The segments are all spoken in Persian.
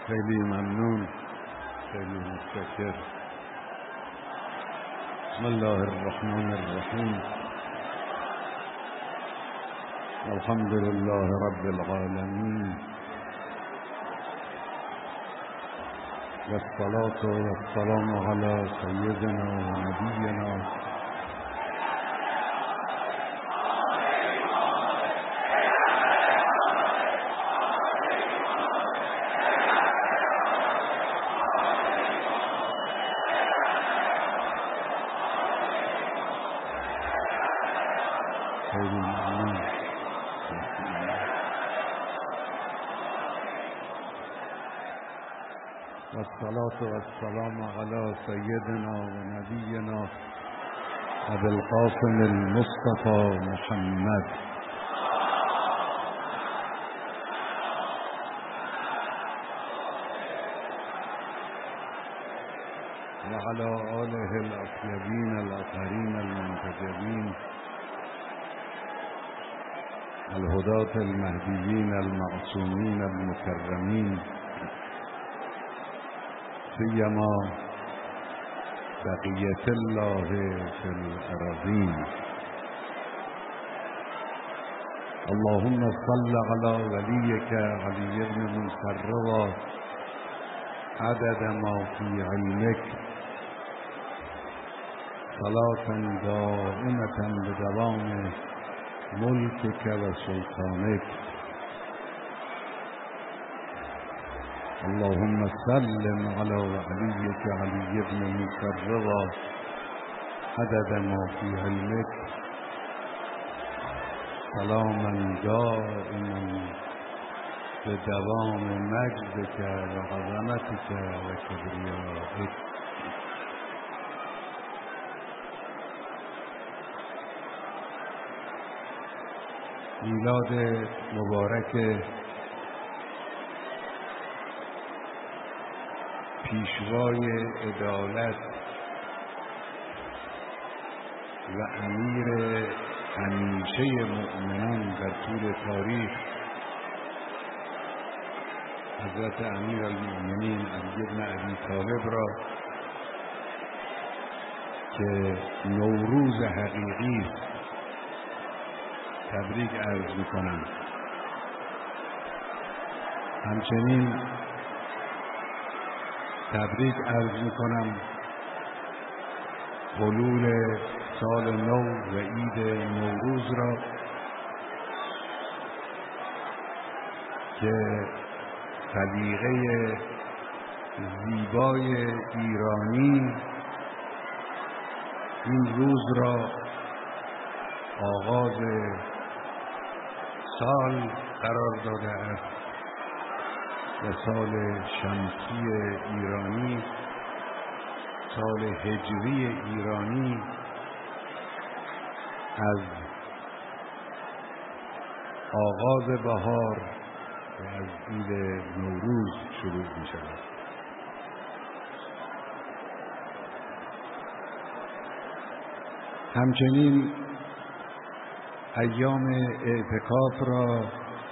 خیلی ممنون، خیلی متشکر. بسم الله الرحمن الرحیم. الحمد لله رب العالمین والصلاة والسلام على سیدنا و نبینا والصلاة والسلام على سيدنا ونبينا أبي القاسم المصطفى محمد وعلى آله الأطيبين الأطهرين المنتجبين الهداة المهديين المعصومين المكرمين، سيما بقية الله في الأراضين. اللهم صل على وليك علي بن موسى الرضا عدد ما في علمك صلاة دائمة بدوام ملكك وسلطانك. اللهم سلم على وليك علي بن موسى الرضا عدد ما في علمك سلاما دائما بدوام مجدك وعظمتك وكبريائك. میلاد مبارک پیشوای عدالت و امیر همیشه مؤمنان در طول تاریخ، حضرت امیر المؤمنین علی بن ابی طالب را که نوروز حقیقی تبریک عرض می‌کنم. همچنین تبریک عرض می‌کنم حلول سال نو و عید نوروز را که سلیقه زیبای ایرانی این روز را آغاز سال قرار داده است و سال شمسی ایرانی، سال هجری ایرانی از آغاز بهار و از عید نوروز شروع می شود. همچنین ایام اعتکاف را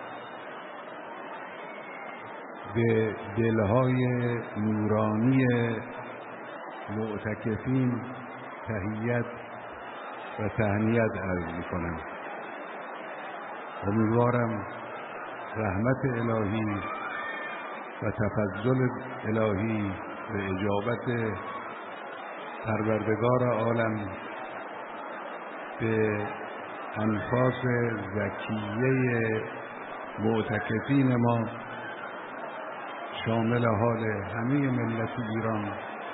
به دلهای نورانی معتکفین تحیت و تهنیت عرض می‌کنم. امیدوارم رحمت الهی و تفضل الهی و اجابت پروردگار عالم به انفاس زکیه معتکفین ما شامل حال همه ملت ایران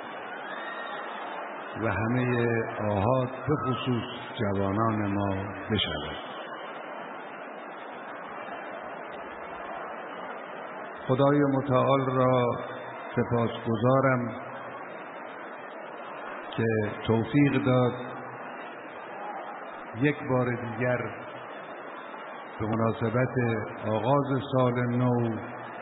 و همه آحاد به خصوص جوانان ما بشود. خدای متعال را سپاسگزارم که توفیق داد یک بار دیگر به مناسبت آغاز سال نو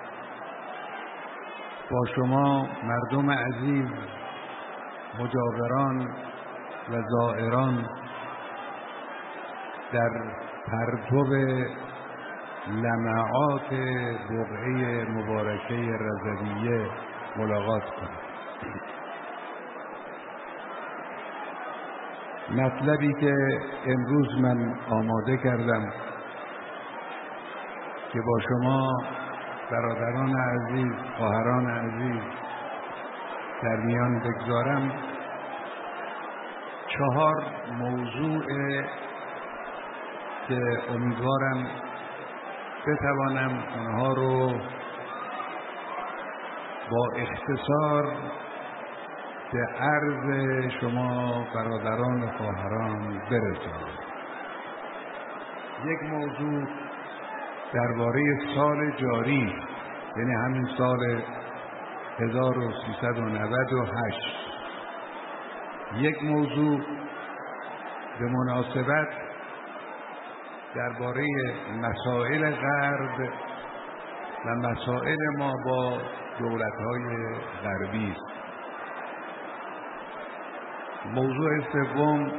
با شما مردم عزیز، مجاوران و زائران در پرتو لمعات بقعه مبارکه رضویه ملاقات کنیم. مطلبی که امروز من آماده کردم که با شما برادران عزیز، خواهران عزیز در میان بگذارم 4 موضوع که امیدوارم بتوانم اونها رو با اختصار به عرض شما برادران و خواهران برسانم. یک موضوع درباره سال جاری، یعنی همین سال 1398. یک موضوع به مناسبت درباره مسائل غرب و مسائل ما با دولت‌های غربی است. موضوع سوم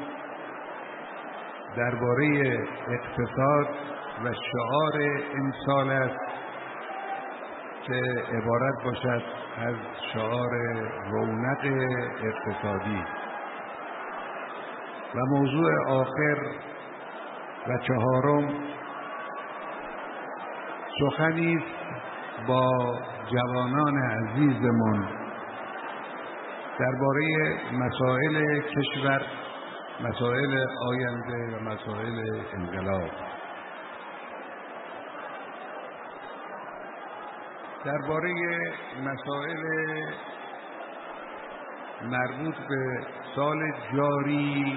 درباره اقتصاد و شعار امسال است که عبارت باشد از شعار رونق اقتصادی. و موضوع آخر و 4م سخنی است با جوانان عزیزمون درباره مسائل کشور، مسائل آینده و مسائل انقلاب. درباره مسائل مربوط به سال جاری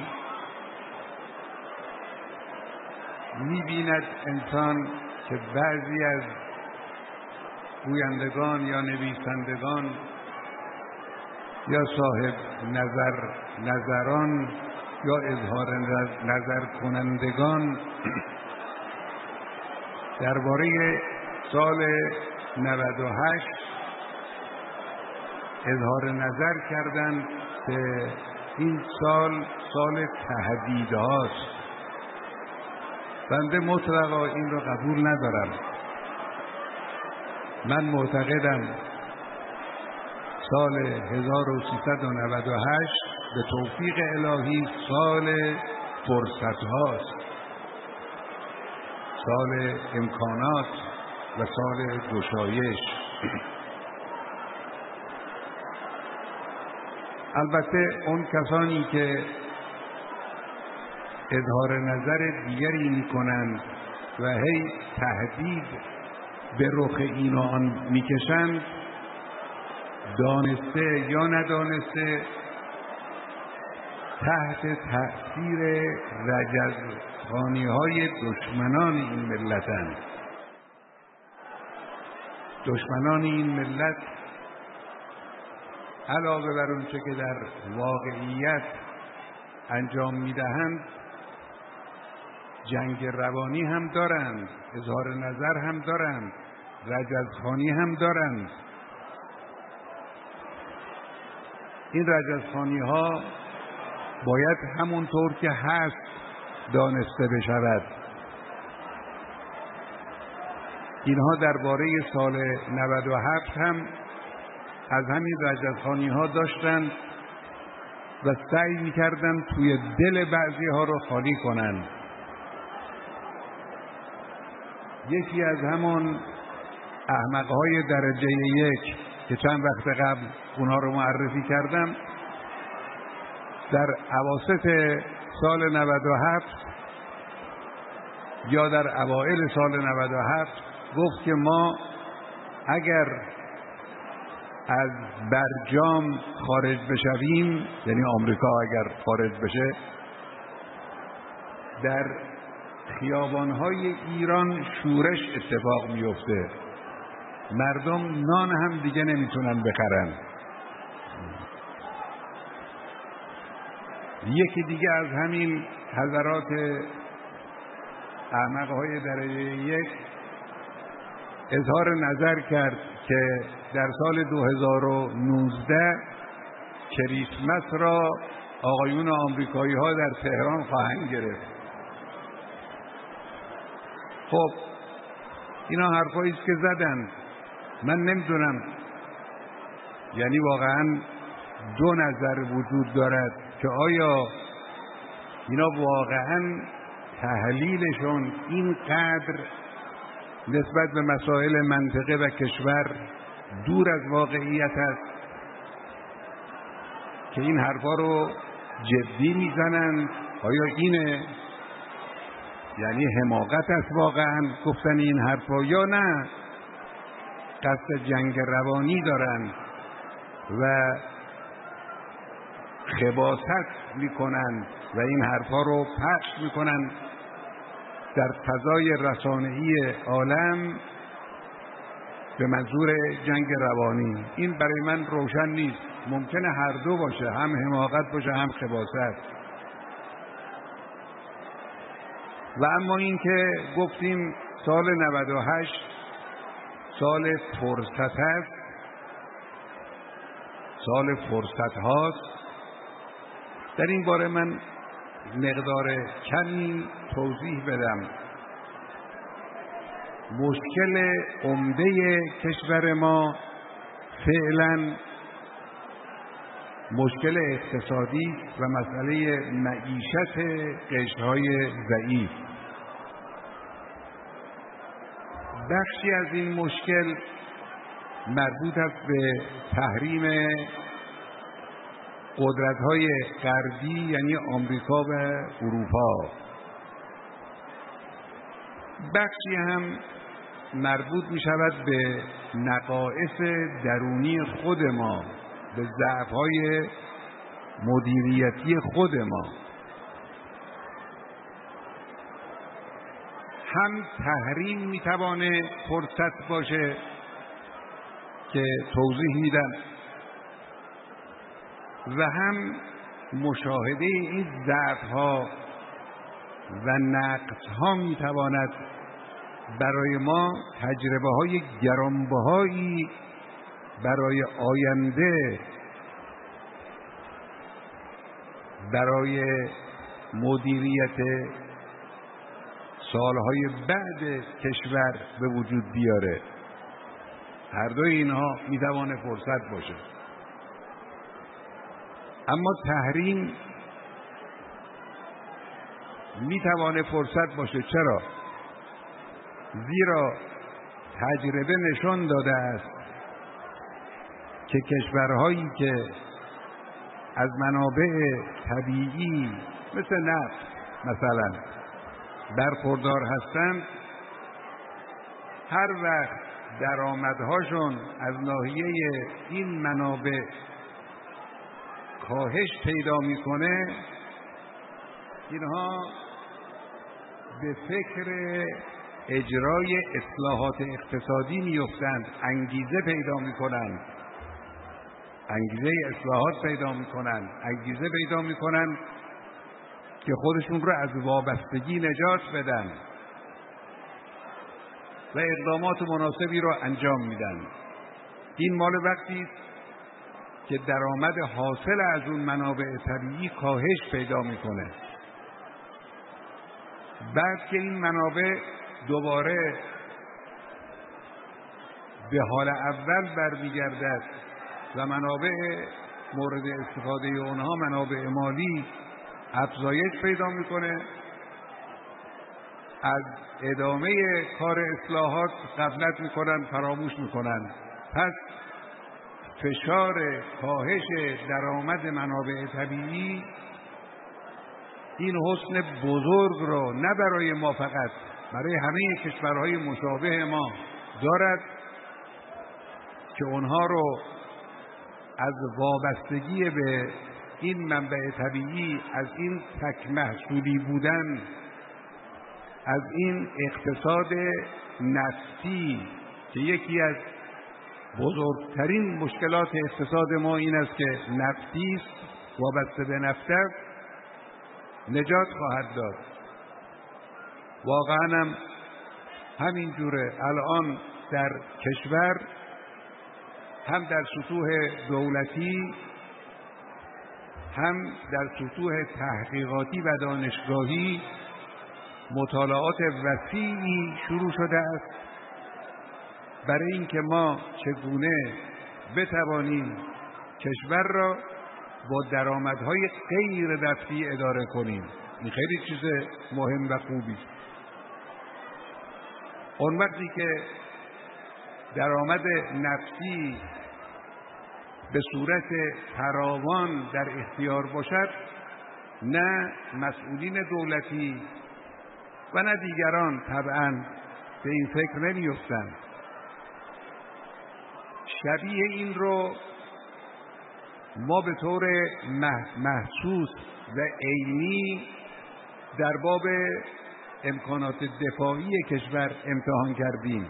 می‌بیند انسان که بعضی از گویندگان یا نویسندگان یا صاحب نظران یا اظهار نظر کنندگان درباره سال 98 اظهار نظر کردند که این سال تهدیدهاست. بنده مطلقا این را قبول ندارم. من معتقدم سال 1398 به توفیق الهی سال فرصت هاست، سال امکانات و سال گشایش. البته اون کسانی که اظهار نظر دیگری میکنند و هی تهدید به رخ این و آن میکشند، دانسته یا ندانسته تحت تأثیر رجزخوانی‌های دشمنان این ملتند. دشمنان این ملت علاوه بر اونچه که در واقعیت انجام میدهند، جنگ روانی هم دارند، اظهار نظر هم دارند، رجزخوانی هم دارند. این رجزخوانی ها باید همونطور که هست دانسته بشود. اینها درباره سال 97 هم از همین رجزخوانی ها داشتند و سعی میکردند توی دل بعضی ها رو خالی کنند. یکی از همون احمقهای درجه 1 که چند وقت قبل اونها رو معرفی کردم، در اواسط سال 97 یا در اوائل سال 97 گفت که ما اگر از برجام خارج بشویم، یعنی آمریکا اگر خارج بشه، در خیابان‌های ایران شورش اتفاق میفته، مردم نان هم دیگه نمیتونن بخرن. یکی دیگه از همین حضرات احمق‌های درجه 1 اظهار نظر کرد که در سال 2019 کریسمس را آقایون آمریکایی ها در تهران خواهند گرفت. خب اینا حرفایی است که زدن. من نمیدونم، یعنی واقعا دو نظر وجود دارد که آیا اینا واقعا تحلیلشون اینقدر نسبت به مسائل منطقه و کشور دور از واقعیت است که این حرفا رو جدی میزنند. آیا اینه؟ یعنی حماقت است واقعا گفتن این حرفا، یا نه قصد جنگ روانی دارن و خباثت میکنن و این حرفا رو پخش میکنن در فضای رسانه‌ای عالم به منظور جنگ روانی؟ این برای من روشن نیست. ممکنه هر دو باشه، هم حماقت باشه هم خباثت. و اما این که گفتیم سال 98 سال فرصت است، سال فرصت هاست، در این باره من مقدار کمی توضیح بدم. مشکل عمده کشور ما فعلا مشکل اقتصادی و مسئله معیشت قشرهای ضعیف. بخشی از این مشکل مربوط است به تحریم قدرت‌های غربی یعنی آمریکا و اروپا. بخشی هم مربوط می شود به نقائص درونی خود ما، به ضعف‌های مدیریتی خود ما. هم تحریم می توانه فرصت باشه که توضیح میدم و هم مشاهده این ضعف‌ها و نقص‌ها میتواند برای ما تجربه‌های گرانبهایی برای آینده، برای مدیریت سالهای بعد کشور به وجود بیاره. هر دوی اینها میتواند فرصت باشه. اما تحریم میتواند فرصت باشه. چرا؟ زیرا تجربه نشان داده است که کشورهایی که از منابع طبیعی مثل نفت مثلا برخوردار هستند، هر وقت درآمدهاشون از ناحیه این منابع کاهش پیدا میکنه، اینها به فکر اجرای اصلاحات اقتصادی میفتند، انگیزه پیدا میکنند، انگیزه اصلاحات پیدا میکنند، انگیزه پیدا میکنند که خودشون رو از وابستگی نجات بدن و اقدامات مناسبی رو انجام میدن. این مال وقتی است که درآمد حاصل از اون منابع طبیعی کاهش پیدا میکنه. بعد که این منابع دوباره به حال اول برمیگردد و منابع مورد استفاده اونها منابع مالی افزایش پیدا میکنه، از ادامه کار اصلاحات غفلت میکنن، فراموش میکنن. پس فشار کاهش درآمد منابع طبیعی این حسن بزرگ رو نه برای ما فقط، برای همه کشورهای مشابه ما دارد که اونها رو از وابستگی به این منبع طبیعی، از این تک محصولی بودن، از این اقتصاد نفتی که یکی از بزرگترین مشکلات اقتصاد ما این است که نفتی است، وابسته به نفت است، نجات خواهد داد. واقعا هم همین جوره. الان در کشور هم در سطوح دولتی هم در سطوح تحقیقاتی و دانشگاهی مطالعات وسیعی شروع شده است برای اینکه ما چگونه بتوانیم کشور را با درآمدهای غیر نفتی اداره کنیم. این خیلی چیز مهم و خوبی است. اون وقتی که درآمد نفتی به صورت فراوان در اختیار باشد، نه مسئولین دولتی و نه دیگران طبعاً به این فکر نمی‌افتند. شبیه این رو ما به طور محسوس و عینی در باب امکانات دفاعی کشور امتحان کردیم.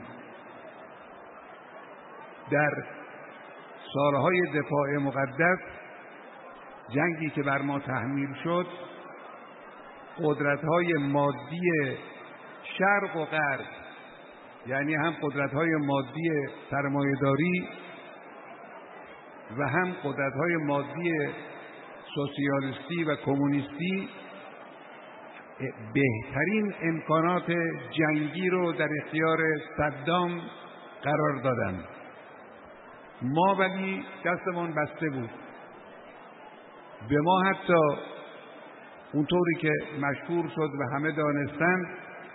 در سالهای دفاع مقدس، جنگی که بر ما تحمیل شد، قدرت‌های مادی شرق و غرب، یعنی هم قدرت‌های مادی سرمایه‌داری و هم قدرت‌های مادی سوسیالیستی و کمونیستی، بهترین امکانات جنگی رو در اختیار صدام قرار دادند. ما ولی دستمان بسته بود. به ما حتی اونطوری که مشهور شد و همه دانستند،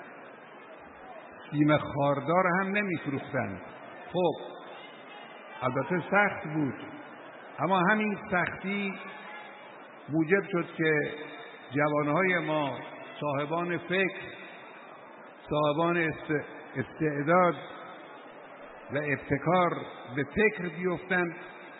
سیم خاردار هم نمی‌فروختند. خب البته سخت بود، اما همین سختی موجب شد که جوانهای ما، صاحبان فکر، صاحبان استعداد و ابتکار، به فکر بیفتند،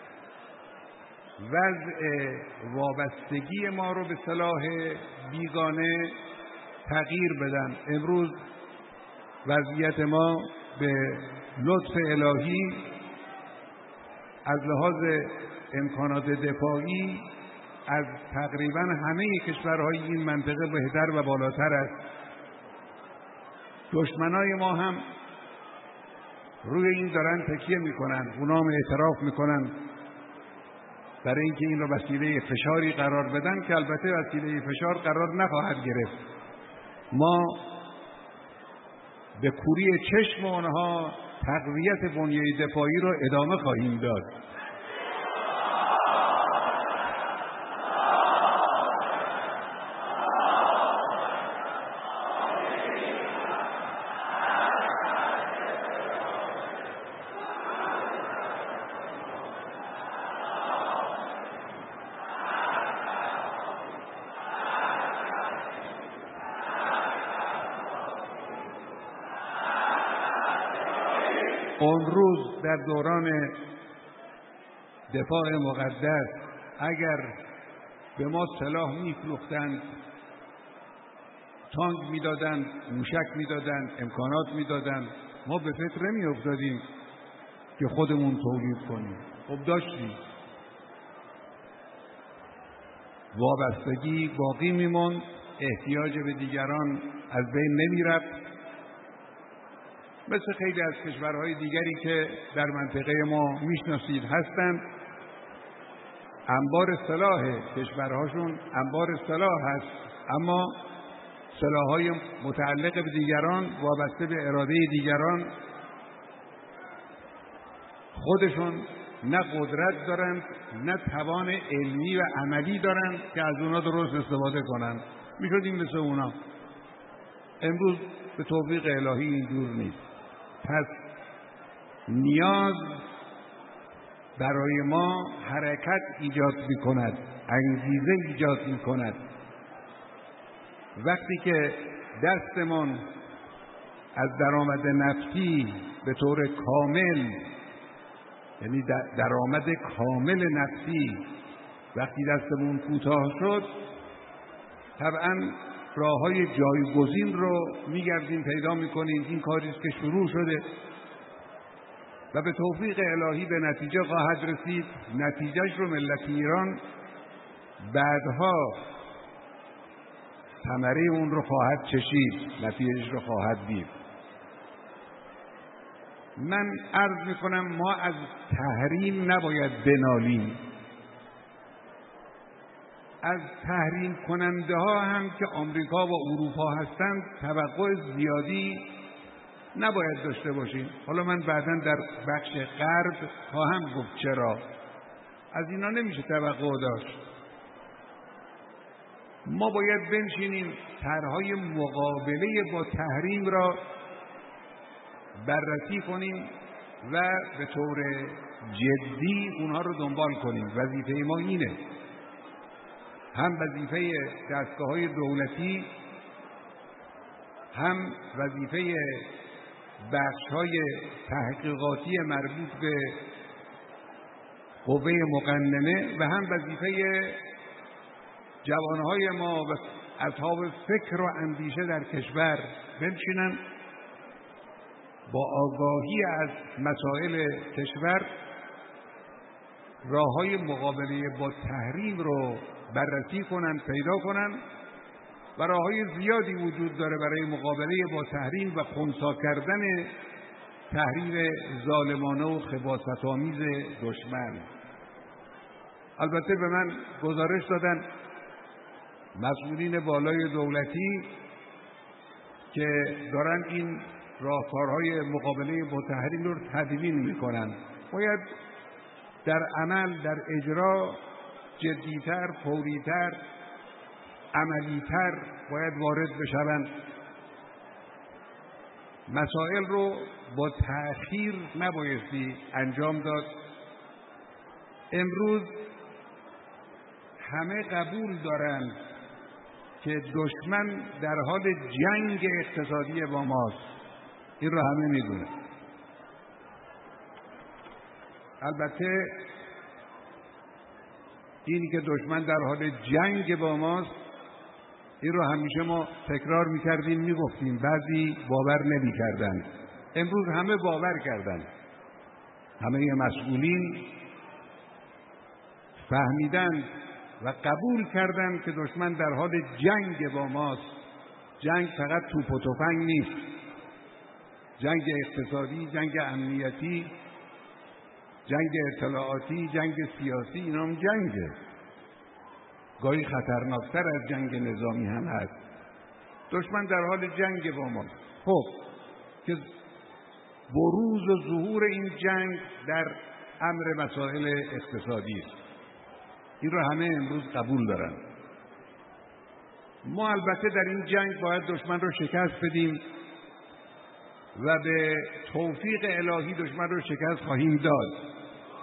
وضع وابستگی ما رو به سلاح بیگانه تغییر بدن. امروز وضعیت ما به لطف الهی از لحاظ امکانات دفاعی از تقریبا همه کشورهای این منطقه بهتر و بالاتر است. دشمنای ما هم روی این دارن تکیه میکنن، اونا هم اعتراف میکنن برای اینکه این رو وسیله فشاری قرار بدن، که البته وسیله فشار قرار نخواهد گرفت. ما به کوری چشم آنها تقویت بنیه دفاعی رو ادامه خواهیم داد. اون روز در دوران دفاع مقدس اگر به ما سلاح می‌فروختند، تانک میدادند، موشک میدادند، امکانات میدادند، ما به فکر نمی‌افتادیم که خودمون تولید کنیم. خب داشتیم. وابستگی باقی میموند، احتیاج به دیگران از بین نمی‌رفت. مثل خیلی از کشورهای دیگری که در منطقه ما میشناسید هستند، انبار سلاح کشورهاشون انبار سلاح هست، اما سلاح‌های متعلق به دیگران، وابسته به اراده دیگران، خودشون نه قدرت دارند نه توان علمی و عملی دارند که از اونا درست استفاده کنند. میشدیم مثل اونا. امروز به توفیق الهی اینجور نیست. پس نیاز برای ما حرکت ایجاد می کند، انگیزه ایجاد می کند. وقتی که دستمان از درآمد نفتی به طور کامل، یعنی درآمد کامل نفتی، وقتی دستمون کوتاه شد، طبعا راه‌های جایگزین رو می‌گردیم پیدا می‌کنیم. این کاری است که شروع شده و به توفیق الهی به نتیجه خواهد رسید. نتیجهش رو ملت ایران بعدها ثمره اون رو خواهد چشید، نتیجهش رو خواهد دید. من عرض می‌کنم ما از تحریم نباید بنالیم. از تحریم کننده ها هم که آمریکا و اروپا هستند توقع زیادی نباید داشته باشیم. حالا من بعداً در بخش غرب خواهم گفت چرا. از اینا نمیشه توقع داشت. ما باید بنشینیم طرح‌های مقابله با تحریم را بررسی کنیم و به طور جدی اونها رو دنبال کنیم. وظیفه ما اینه، هم وظیفه دستگاه‌های دولتی، هم وظیفه بخش‌های تحقیقاتی مربوط به قوه مقننه و هم وظیفه جوانهای ما و اصحاب فکر و اندیشه در کشور بنشینن با آگاهی از مسائل کشور راه‌های مقابله با تحریم رو بررسی کنن، پیدا کنن و راه‌های زیادی وجود داره برای مقابله با تحریم و خنثی کردن تحریم ظالمانه و خباثت‌آمیز دشمن. البته به من گزارش دادن مسئولین بالای دولتی که دارن این راهکارهای مقابله با تحریم رو تدوین میکنن. باید در عمل، در اجرا جدیتر، فوریتر، عملیتر باید وارد بشوند. مسائل رو با تأخیر نبایستی انجام داد. امروز همه قبول دارند که دشمن در حال جنگ اقتصادی با ماست. این رو همه میدونن. البته اینی که دشمن در حال جنگ با ماست، این رو همیشه ما تکرار میکردیم، میگفتیم، بعضی باور نمیکردن. امروز همه باور کردن. همه مسئولین فهمیدن و قبول کردن که دشمن در حال جنگ با ماست. جنگ فقط توپ و تفنگ نیست. جنگ اقتصادی، جنگ امنیتی، جنگ اطلاعاتی، جنگ سیاسی، اینا هم جنگه. گاهی خطرناکتر از جنگ نظامی هم هست. دشمن در حال جنگ با ماست. خب که بروز و ظهور این جنگ در امر مسائل اقتصادی است. این رو همه امروز قبول دارن. ما البته در این جنگ باید دشمن رو شکست بدیم و به توفیق الهی دشمن رو شکست خواهیم داد.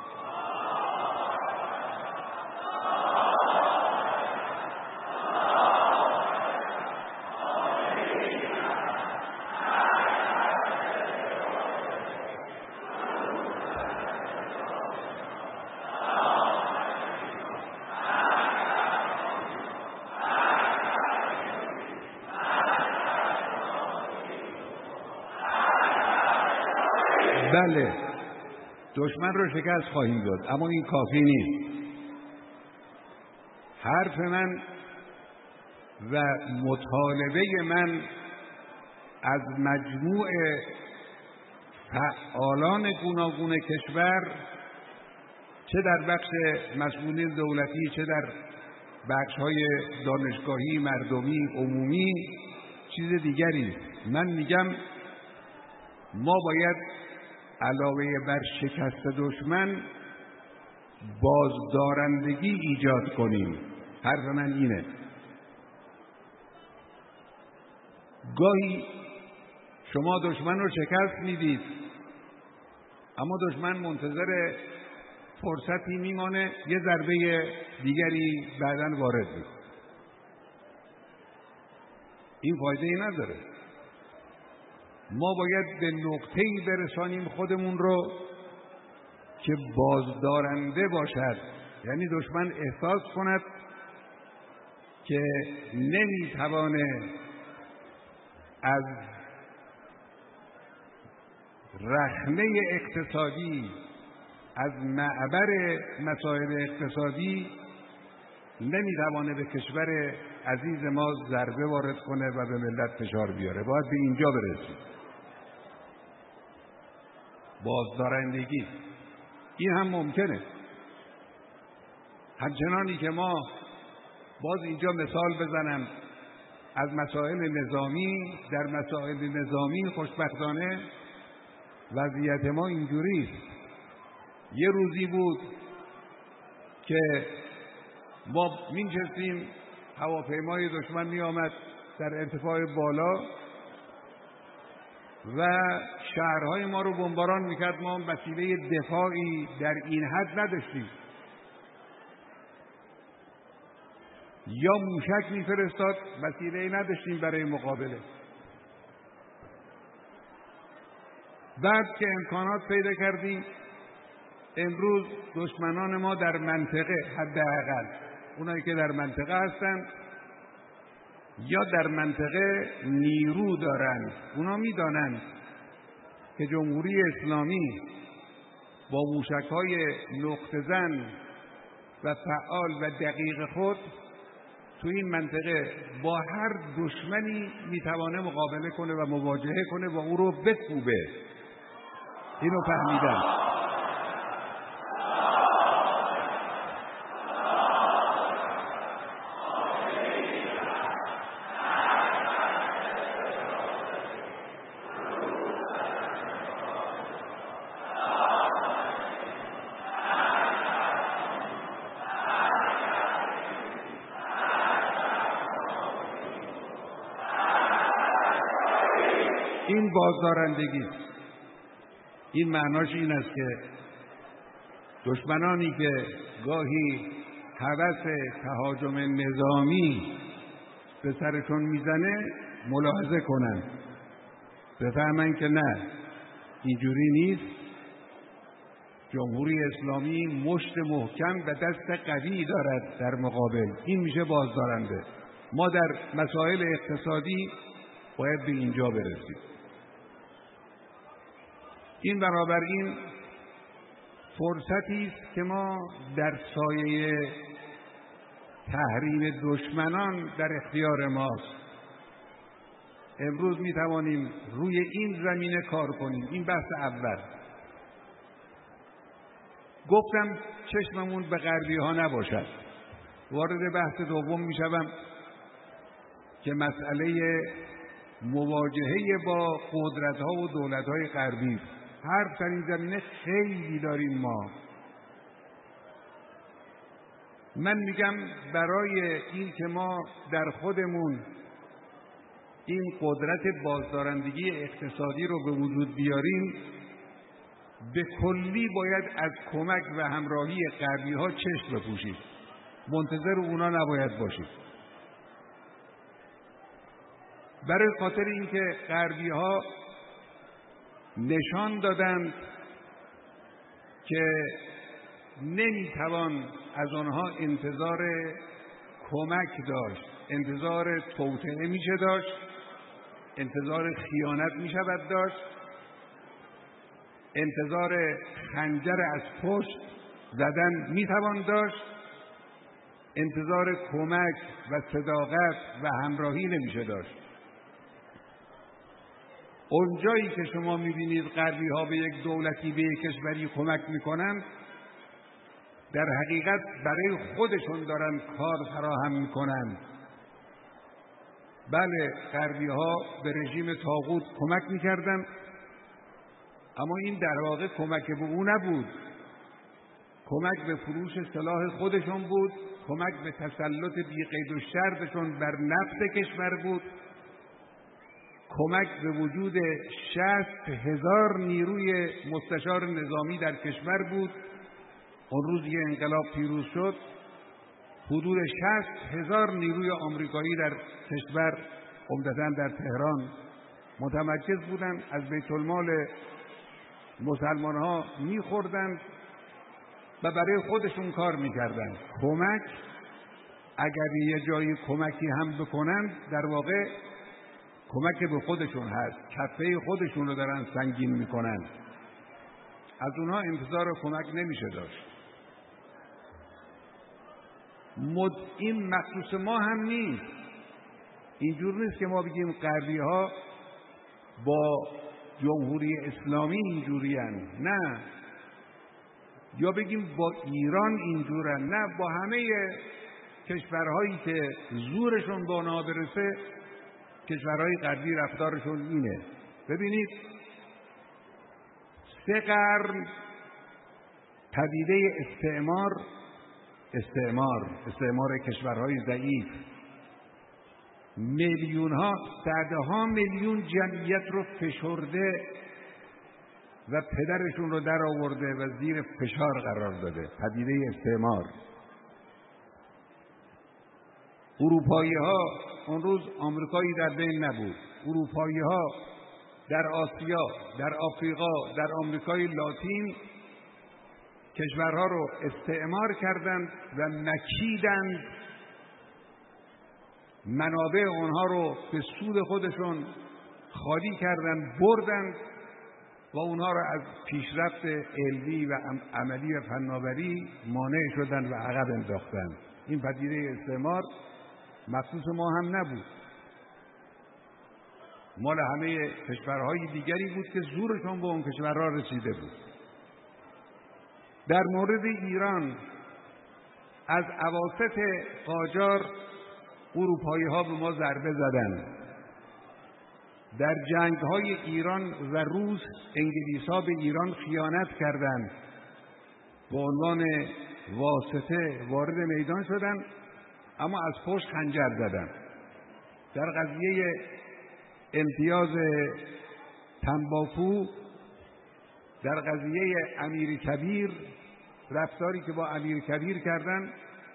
بله، دشمن رو شکست خواهیم داد، اما این کافی نیست. حرف من و مطالبه من از مجموع فعالان گوناگون کشور، چه در بخش مسئولین دولتی، چه در بخش‌های دانشگاهی، مردمی، عمومی، چیز دیگری. من میگم ما باید علاوه بر شکست دشمن بازدارندگی ایجاد کنیم. حرف من اینه. گاهی شما دشمن رو شکست میدید، اما دشمن منتظر فرصتی میمانه یه ضربه دیگری بعداً وارد میشه. این فایده‌ای نداره. ما باید به نقطه‌ای برسانیم خودمون رو که بازدارنده باشد. یعنی دشمن احساس کند که نمیتوانه از رخنه اقتصادی، از معبر مسائل اقتصادی نمیتوانه به کشور عزیز ما ضربه وارد کنه و به ملت فشار بیاره. باید به اینجا برسیم. بازدارندگی این هم ممکنه. همچنانی که ما باز اینجا مثال بزنم، از مسائل نظامی. در مسائل نظامی خوشبختانه وضعیت ما اینجوری است. یه روزی بود که ما می‌نشستیم، هواپیمای دشمن می‌آمد در ارتفاع بالا و شهرهای ما رو بمباران می‌کرد. ما وسیله دفاعی در این حد نداشتیم. یا موشک می‌فرستاد، وسیله‌ای نداشتیم برای مقابله. بعد که امکانات پیدا کردیم، امروز دشمنان ما در منطقه، حداقل اونایی که در منطقه هستن یا در منطقه نیرو دارن، اونا میدانند که جمهوری اسلامی با موشک‌های نقطه زن و فعال و دقیق خود تو این منطقه با هر دشمنی میتوانه مقابله کنه و مواجهه کنه و او رو بکوبه. اینو فهمیدن. این بازدارندگی، این معناش این است که دشمنانی که گاهی هوس تهاجم نظامی به سرشون میزنه ملاحظه کنن، بفهمن که نه، اینجوری نیست. جمهوری اسلامی مشت محکم و دست قوی دارد در مقابل. این میشه بازدارنده. ما در مسائل اقتصادی باید به اینجا برسیم. این بنابراین فرصتی است که ما در سایه تحریم دشمنان در اختیار ماست. امروز می توانیم روی این زمینه کار کنیم. این بحث اول. گفتم چشممون به غربی ها نباشد. وارد بحث دوم می شوم که مسئله مواجهه با قدرت ها و دولت های غربی. حرف در این زمینه خیلی داریم ما. من میگم برای این که ما در خودمون این قدرت بازدارندگی اقتصادی رو به وجود بیاریم، به کلی باید از کمک و همراهی غربی ها چشم بپوشیم. منتظر اونا نباید باشیم. برای خاطر اینکه غربی ها نشان دادند که نمیتوان از آنها انتظار کمک داشت، انتظار توطئه میشه داشت، انتظار خیانت میشود داشت، انتظار خنجر از پشت زدن میتوان داشت، انتظار کمک و صداقت و همراهی نمیشه داشت. اونجایی که شما میبینید غربی ها به یک دولتی، به یک کشوری کمک میکنن، در حقیقت برای خودشون دارن کار فراهم میکنن. بله، غربی ها به رژیم طاغوت کمک میکردن، اما این در واقع کمک به او نبود. کمک به فروش سلاح خودشون بود، کمک به تسلط بی قید و شرطشون بر نفت کشور بود، کمک به وجود 60,000 نیروی مستشار نظامی در کشور بود. اون روز که انقلاب پیروز شد، حدود 60,000 نیروی آمریکایی در کشور، عمدتاً در تهران، متمرکز بودند. از بیت المال مسلمان ها می‌خوردند و برای خودشون کار می‌کردند. کمک، اگر یه جایی کمکی هم بکنند، در واقع کمک به خودشون هست. کفه خودشون رو دارن سنگین میکنن. از اونها انتظار کمک نمیشه داشت. این مخصوص ما هم نیست. اینجور نیست که ما بگیم غربی ها با جمهوری اسلامی اینجوری هن. نه. یا بگیم با ایران اینجورن. نه، با همه کشورهایی که زورشون به آنها برسه کشورهای غربی رفتارشون اینه. ببینید 3 قرن پدیده استعمار کشورهای ضعیف، میلیون‌ها، صدها میلیون جمعیت رو فشرده و پدرشون رو در آورده و زیر فشار قرار داده. پدیده استعمار. اروپایی‌ها اون روز آمریکایی در بین نبود. اروپایی‌ها در آسیا، در آفریقا، در آمریکای لاتین کشورها رو استعمار کردند و مکیدند، منابع اونها رو به سود خودشون خالی کردند، بردند و اونها رو از پیشرفت علمی و عملی و فناوری مانع شدند و عقب انداختند. این پدیده استعمار مخصوص ما هم نبود، مال همه کشورهای دیگری بود که زورشون به اون کشورها رسیده بود. در مورد ایران از اواسط قاجار اروپایی‌ها به ما ضربه زدند. در جنگ‌های ایران و روس انگلیس‌ها به ایران خیانت کردند. به عنوان واسطه وارد میدان شدند، اما از پشت خنجر زدند. در قضیه امتیاز تنباکو، در قضیه امیرکبیر، رفتاری که با امیرکبیر کردند،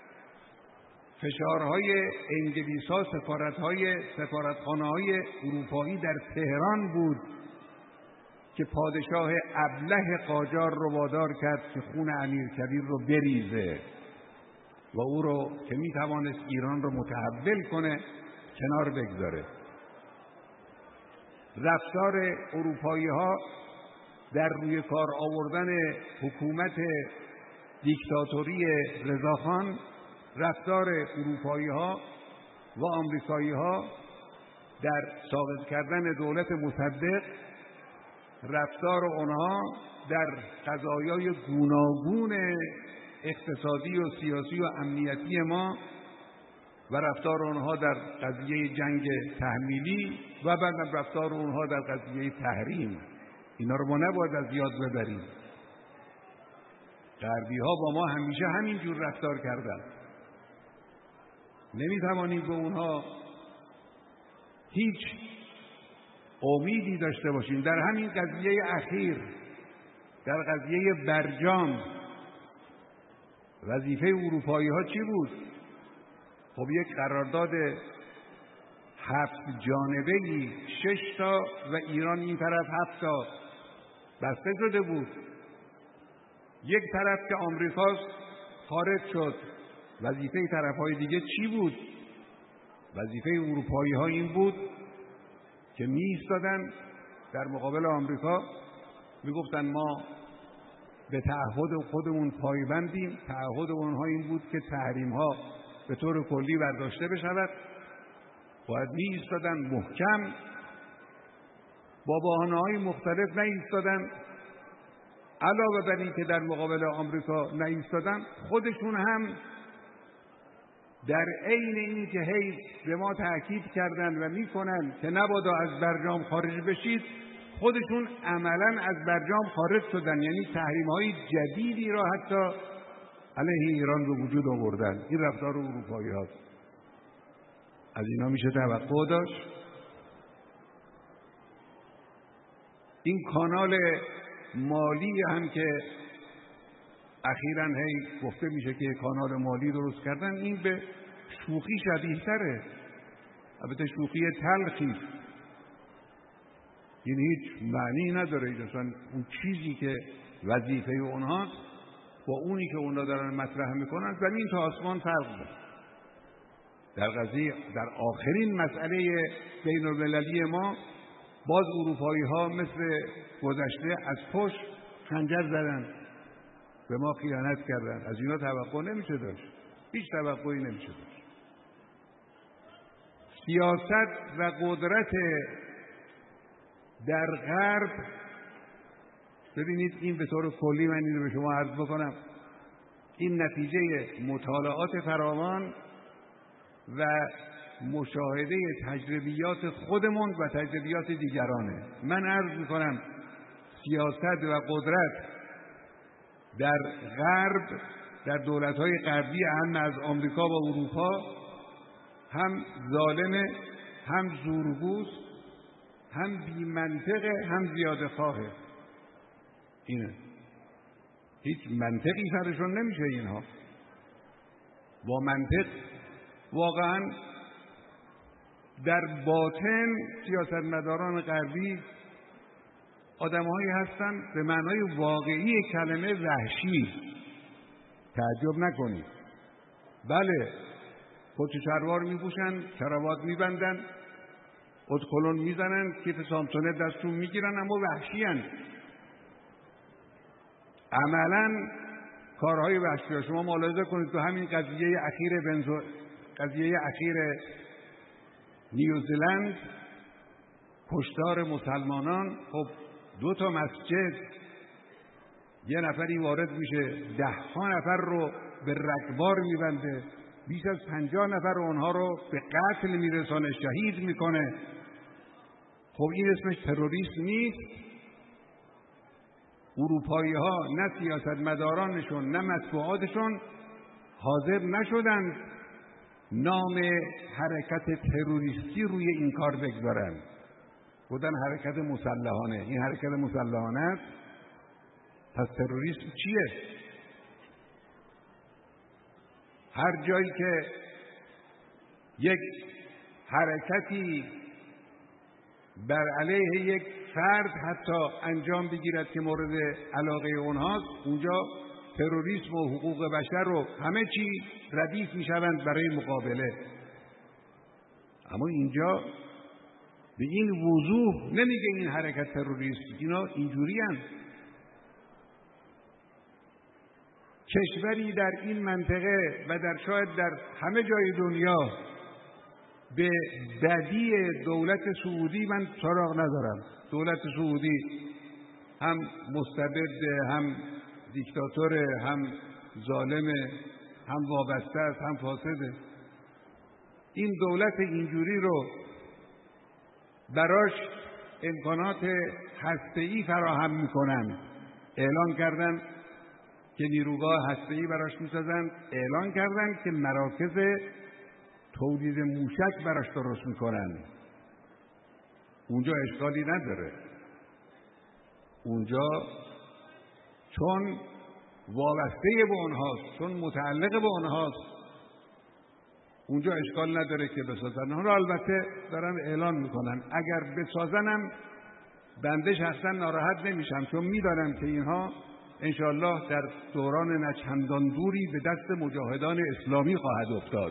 فشارهای انگلیس‌ها، سفارتخانه‌های اروپایی در تهران بود که پادشاه ابله قاجار رو وادار کرد که خون امیرکبیر رو بریزه و او رو که میتوانست ایران رو متحول کنه کنار بگذاره. رفتار اروپایی‌ها در روی کار آوردن حکومت دیکتاتوری رضاخان، رفتار اروپایی‌ها و آمریکایی‌ها در ساقط کردن دولت مصدق، رفتار آنها در قضایای گوناگون اقتصادی و سیاسی و امنیتی ما و رفتار آنها در قضیه جنگ تحمیلی و بعد رفتار آنها در قضیه تحریم، اینا رو ما نباید از یاد ببریم. غربی‌ها با ما همیشه همینجور رفتار کردن. نمیتوانیم به اونها هیچ امیدی داشته باشیم. در همین قضیه اخیر، در قضیه برجام، وظیفه اروپایی‌ها چی بود؟ خب یک قرارداد 7 جانبه‌ای، 6 تا و ایران این طرف 7 تا بسته شده بود. یک طرف که آمریکا خارج شد، وظیفه طرف‌های دیگه چی بود؟ وظیفه اروپایی‌ها این بود که می‌ایستادن در مقابل آمریکا، میگفتن ما به تعهد خودمون پایبندیم. تعهد اونها این بود که تحریم‌ها به طور کلی برداشته بشود. باید می‌ایستادن محکم، با بهانه‌های مختلف نایستادن. علاوه بر این که در مقابل آمریکا نایستادن، خودشون هم در عین این که هی به ما تأکید کردن و میکنن که نبادا از برجام خارج بشید، خودشون عملاً از برجام خارج شدن. یعنی تحریم‌های جدیدی را حتی علیه ایران به وجود آوردن. این رفتار اروپایی هاست. از اینا میشه توقع داشت. این کانال مالی هم که اخیراً هی گفته میشه که کانال مالی درست کردن، این به شوخی شبیه تره. البته شوخی تلخی، این هیچ معنی نداره. اصلا اون چیزی که وظیفه اونهاست با اونی که اونا دارن مطرح میکنن زمین تا آسمان فرق داره. در آخرین مسئله بین المللی ما باز اروپایی ها مثل گذشته از پشت خنجر زدن، به ما خیانت کردن. از اینا توقع نمیشه داشت، هیچ توقعی نمیشه داشت. سیاست و قدرت در غرب، ببینید این به طور کلی من این رو به شما عرض بکنم، این نتیجه مطالعات فراوان و مشاهده تجربیات خودمون و تجربیات دیگرانه. من عرض میکنم سیاست و قدرت در غرب، در دولت‌های غربی اهم از آمریکا و اروپا، هم ظالمه، هم زورگوست، هم بی منطقه، هم زیاده خواهه. اینه، هیچ منطقی سرشون نمیشه اینها. با منطق واقعا در باطن سیاستمداران غربی آدم‌هایی هستند به معنای واقعی کلمه وحشی. تعجب نکنید. بله، کت شلوار میپوشن، کراوات میبندن، ادکلون میزنن، کیف سامسونت دستشون میگیرن، اما وحشی هن. عملا کارهای وحشی ها. شما ملاحظه کنید تو همین قضیه اخیر نیوزیلند، کشتار مسلمانان، خب 2 مسجد، یه نفری وارد میشه 10 نفر رو به رگبار میبنده، بیش از 50 نفر اونها رو به قتل میرسانه، شهید میکنه. خب این اسمش تروریسم نیست؟ اروپایی ها نه سیاستمدارانشون نه مطبوعاتشون حاضر نشدند نام حرکت تروریستی روی این کار بگذارن. گفتن حرکت مسلحانه. این حرکت مسلحانه است، پس تروریسم چیه؟ هر جایی که یک حرکتی بر علیه یک فرد حتی انجام بگیرد که مورد علاقه اونهاست، اونجا تروریسم و حقوق بشر و همه چی ردیف میشوند برای مقابله. اما اینجا به این وضوح نمیگه این حرکت تروریست. اینا اینجوری هستند. کشوری در این منطقه و در شاید در همه جای دنیا به بدی دولت سعودی من سراغ ندارم. دولت سعودی هم مستبد، هم دیکتاتور، هم ظالمه، هم وابسته است، هم فاسده. این دولت اینجوری رو براش امکانات هسته‌ای فراهم میکنن. اعلان کردن که نیروگاه هسته‌ای براش میسازن، اعلان کردن که مراکز تولید موشک براش درست میکنن. اونجا اشکالی نداره. اونجا چون وابسته به اونهاست، چون متعلق به اونهاست، اونجا اشکال نداره که بسازن. اون رو البته دارن اعلان میکنن. اگر بسازنم بنده شخصا ناراحت نمیشم، چون میدانم که اینها انشاءالله در دوران نچندان دوری به دست مجاهدان اسلامی خواهد افتاد.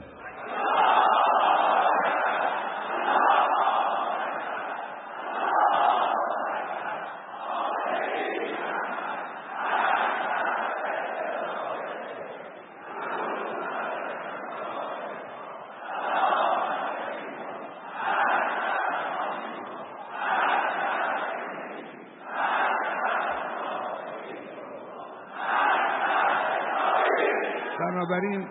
بنابراین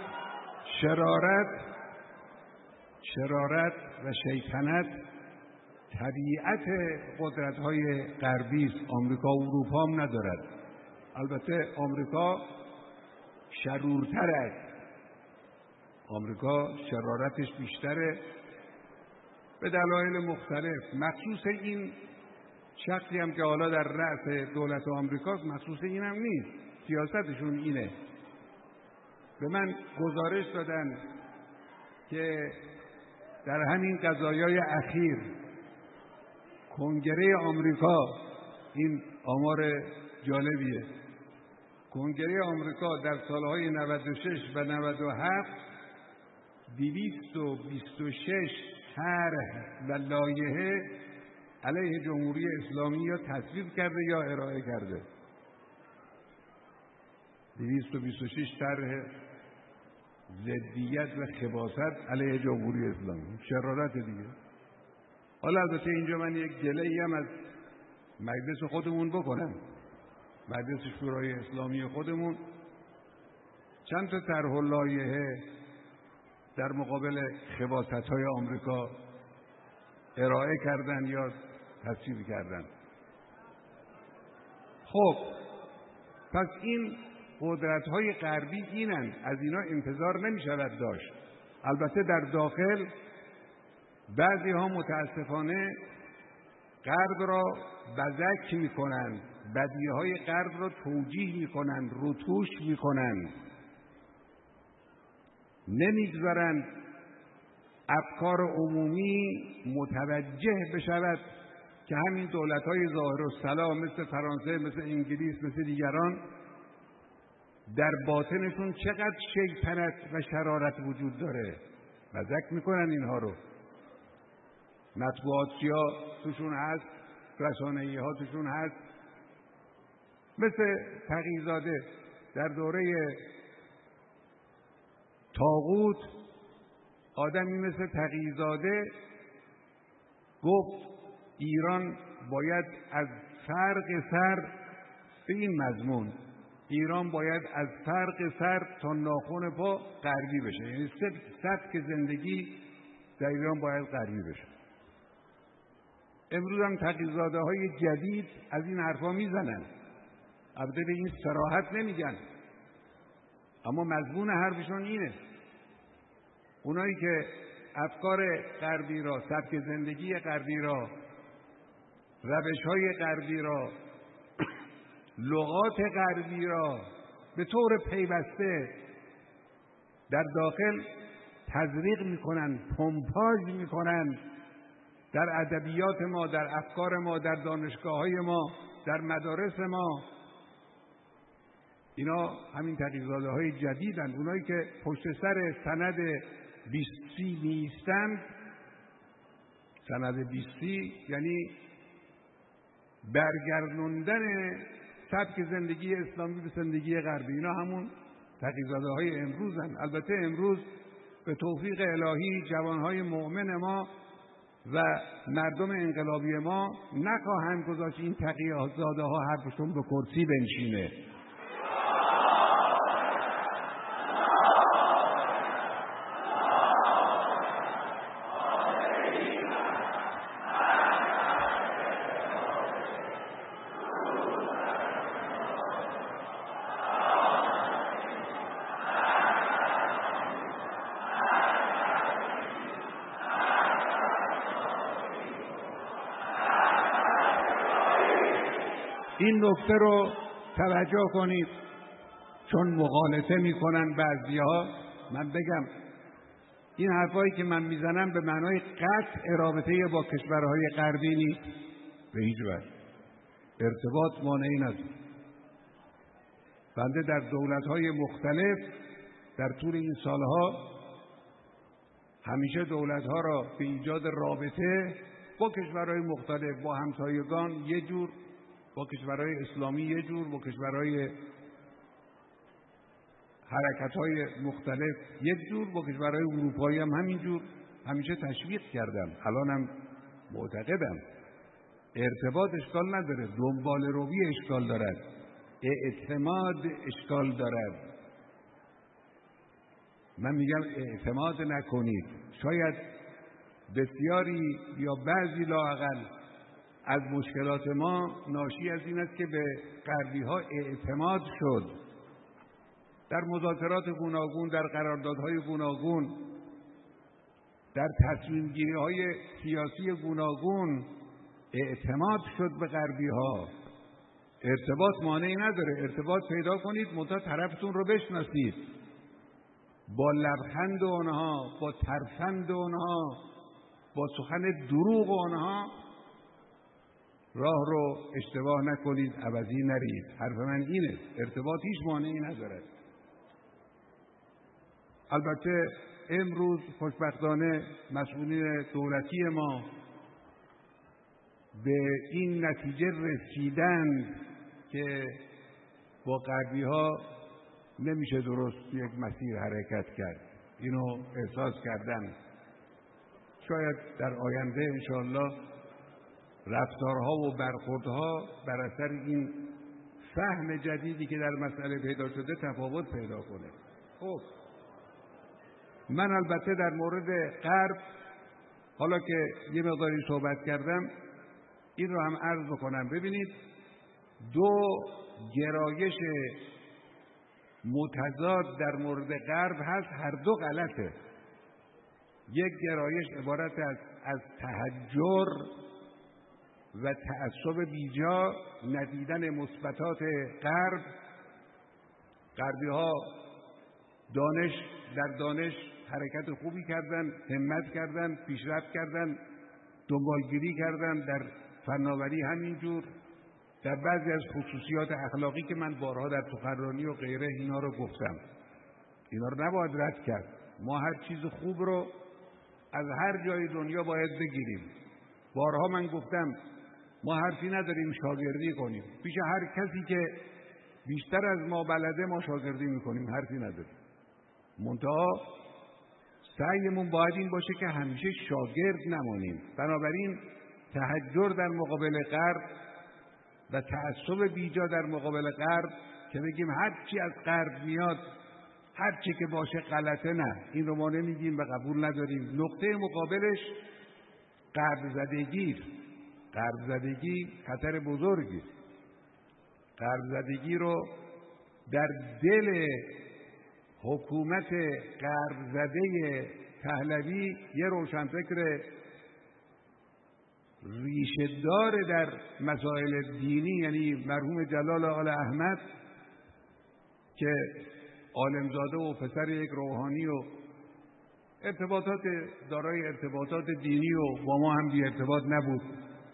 شرارت و شیطنت طبیعت قدرت‌های غربی است. آمریکا و اروپا هم ندارد. البته آمریکا شرورتر است. آمریکا شرارتش بیشتره به دلایل مختلف. مخصوص این شخصی هم که حالا در رأس دولت آمریکاست، مخصوص این هم نیست. سیاستشون اینه. به من گزارش دادن که در همین قضایای اخیر کنگره آمریکا، این آمار جالبیه، کنگره آمریکا در سالهای 96 و 97 226 طرح و لایحه علیه جمهوری اسلامی یا تصویب کرده یا ارائه کرده. 226 طرح ضدیت و خباثت علیه جمهوری اسلامی. شرارت دیگه. حالا البته اینجا من یک گله‌ای هم از مجلس خودمون بکنم. مجلس شورای اسلامی خودمون چند تا طرح و لایحه در مقابل خباثت‌های آمریکا ارائه کردن یا تصویب کردن. خب پس این قدرت‌های غربی اینن، از اینا انتظار نمی‌شود داشت. البته در داخل بعضی‌ها متاسفانه غرب را بزک می‌کنند، بدیهای غرب را توجیه می‌کنند، روتوش می‌کنند، نمی‌گذارند افکار عمومی متوجه بشود که همین دولت‌های ظاهرالصلاح مثل فرانسه، مثل انگلیس، مثل دیگران در باطنشون چقدر شیطنت و شرارت وجود داره. بزک میکنن اینها رو. مطبوعاتچی‌ها توشون هست، رسانه‌ای‌ها توشون هست. مثل تقی‌زاده در دوره طاغوت، آدمی مثل تقی‌زاده گفت ایران باید از فرق سر به این مضمون، ایران باید از فرق سر تا ناخن پا غربی بشه، یعنی سبک زندگی در ایران باید غربی بشه. امروز هم تقی‌زاده‌های جدید از این حرفا میزنن، البته به این صراحت نمیگن، اما مضمون حرفشون اینه. اونایی که افکار غربی را، سبک زندگی غربی را، روش‌های غربی را، لغات غربی را به طور پیوسته در داخل تزریق میکنن، پمپاژ میکنن، در ادبیات ما، در افکار ما، در دانشگاه‌های ما، در مدارس ما، اینا همین تقی‌زاده‌های جدیدن. اونایی که پشت سر سند 20 نیستند. سند 20 یعنی برگردوندن سبک زندگی اسلامی به زندگی غربی. اینا همون تقی‌زاده‌های امروزن. البته امروز به توفیق الهی جوانهای مؤمن ما و مردم انقلابی ما نخواهند گذاشت این تقی‌زاده‌ها حرفشون به کرسی بنشینه. این نکته رو توجه کنید، چون مغالطه میکنن بعضی‌ها. من بگم این حرفایی که من میزنم به معنای قطع رابطه با کشورهای غربی نیست، به هیچ وجه. ارتباط مانعی نداره. بنده در دولت‌های مختلف در طول این سالها همیشه دولت‌ها را به ایجاد رابطه با کشورهای مختلف، با همسایگان یه جور، با کشورهای اسلامی یه جور، با کشورهای حرکت‌های مختلف یک جور، با کشورهای اروپایی هم همین جور همیشه تشویق کردم. الانم معتقدم ارتباط اشکال نداره، دنبال روی اشکال دارد، اعتماد اشکال دارد. من میگم اعتماد نکنید. شاید بسیاری یا بعضی لااقل از مشکلات ما ناشی از این است که به غربی‌ها اعتماد شد. در مذاکرات گوناگون، در قراردادهای گوناگون، در تصمیم‌گیری‌های سیاسی گوناگون اعتماد شد به غربی‌ها. ارتباط مانعی نداره، ارتباط پیدا کنید، منتها طرفتون رو بشناسید. با لبخند اونها، با ترفند اونها، با سخن دروغ اونها راه رو اشتباه نکنید، عوضی نرید. حرف من اینه، ارتباط هیچ مانعی ندارد. البته امروز خوشبختانه مسئولین دولتی ما به این نتیجه رسیدند که با غربی‌ها نمیشه درست یک مسیر حرکت کرد. اینو احساس کردن. شاید در آینده انشاءالله رفتارها و برخوردها بر اثر این فهم جدیدی که در مسئله پیدا شده تفاوت پیدا کنه. خب من البته در مورد غرب، حالا که یه مقداری صحبت کردم، این رو هم عرض بکنم. ببینید، دو گرایش متضاد در مورد غرب هست، هر دو غلطه. یک گرایش عبارت از تحجر و تعصب بیجا، ندیدن مثبتات غرب. غربی ها در دانش حرکت خوبی کردن، همت کردن، پیشرفت کردن، دنبالگیری کردن، در فناوری همینجور، در بعضی از خصوصیات اخلاقی که من بارها در سخنرانی و غیره اینا رو گفتم. اینا رو نباید رد کرد. ما هر چیز خوب رو از هر جای دنیا باید بگیریم. بارها من گفتم ما حرفی نداریم شاگردی کنیم. پیش هر کسی که بیشتر از ما بلده ما شاگردی میکنیم، حرفی نداریم. منتها سعیمون باید این باشه که همیشه شاگرد نمانیم. بنابراین تحجر در مقابل غرب و تعصب بیجا در مقابل غرب، که بگیم هر چی از غرب میاد هر چی که باشه غلطه، نه، این رو ما نمیگیم و قبول نداریم. نقطه مقابلش غرب زدگی. غرب زدگی خطر بزرگی. غرب زدگی رو در دل حکومت غرب زده پهلوی یه روشنفکر ریشه‌دار در مسائل دینی، یعنی مرحوم جلال آل احمد که عالمزاده و پسر یک روحانی و دارای ارتباطات دینی و با ما هم بی ارتباط نبود،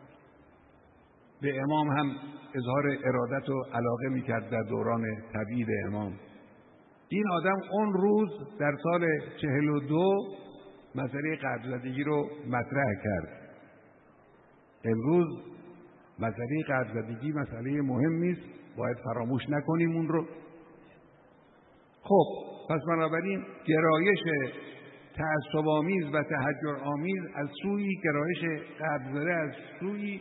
به امام هم اظهار ارادت و علاقه میکرد در دوران تبعید امام. این آدم اون روز در سال 42 مسئله غرب‌زدگی رو مطرح کرد. امروز مسئله غرب‌زدگی مسئله مهمی است، باید فراموش نکنیم اون رو. خب پس بنابراین گرایش تعصب‌آمیز و تحجرآمیز از سوی، گرایش غرب‌زده از سوی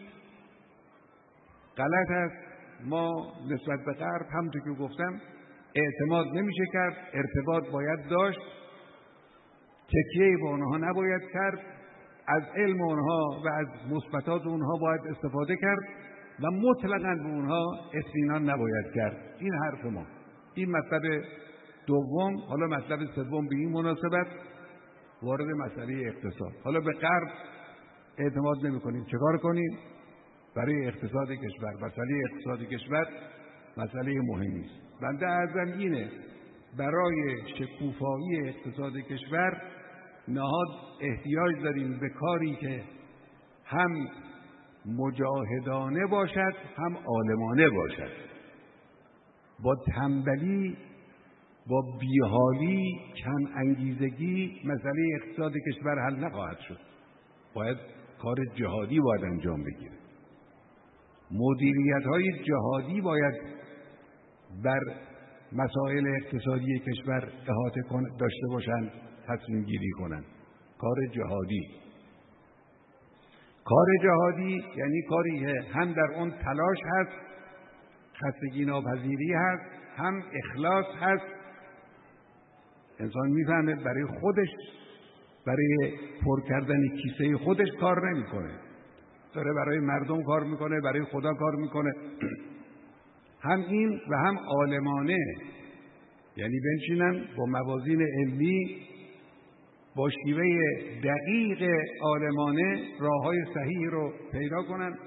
غلط است. ما نسبت به غرب همونطور که گفتم اعتماد نمیشه کرد، ارتباط باید داشت، تکیه به اونها نباید کرد، از علم اونها و از مثبتات اونها باید استفاده کرد و مطلقاً به اونها اطمینان نباید کرد. این حرف ما. این مطلب دوم. حالا مطلب سوم به این مناسبت وارد مسئله اقتصاد. حالا به غرب اعتماد نمی کنیم، چکار کنیم؟ برای اقتصاد کشور، مسئله اقتصاد کشور مسئله مهمی است. بنده عرضم اینه، برای شکوفایی اقتصاد کشور نهاد احتیاج داریم به کاری که هم مجاهدانه باشد هم عالمانه باشد. با تنبلی، با بیحالی، کم انگیزگی مسئله اقتصاد کشور حل نخواهد شد. باید کار جهادی باید انجام بگیره. مدیریت‌های جهادی باید بر مسائل اقتصادی کشور احاطه داشته باشند، تصمیم گیری کنند. کار جهادی. کار جهادی یعنی کاری که هم در اون تلاش هست، خستگی ناپذیری هست، هم اخلاص هست. انسان میفهمه برای خودش، برای پر کردن کیسه خودش کار نمیکنه، داره برای مردم کار میکنه، برای خدا کار میکنه. هم این و هم عالمانه، یعنی بنشینن با موازین علمی، با شیوه دقیق عالمانه راههای صحیح رو پیدا کنن،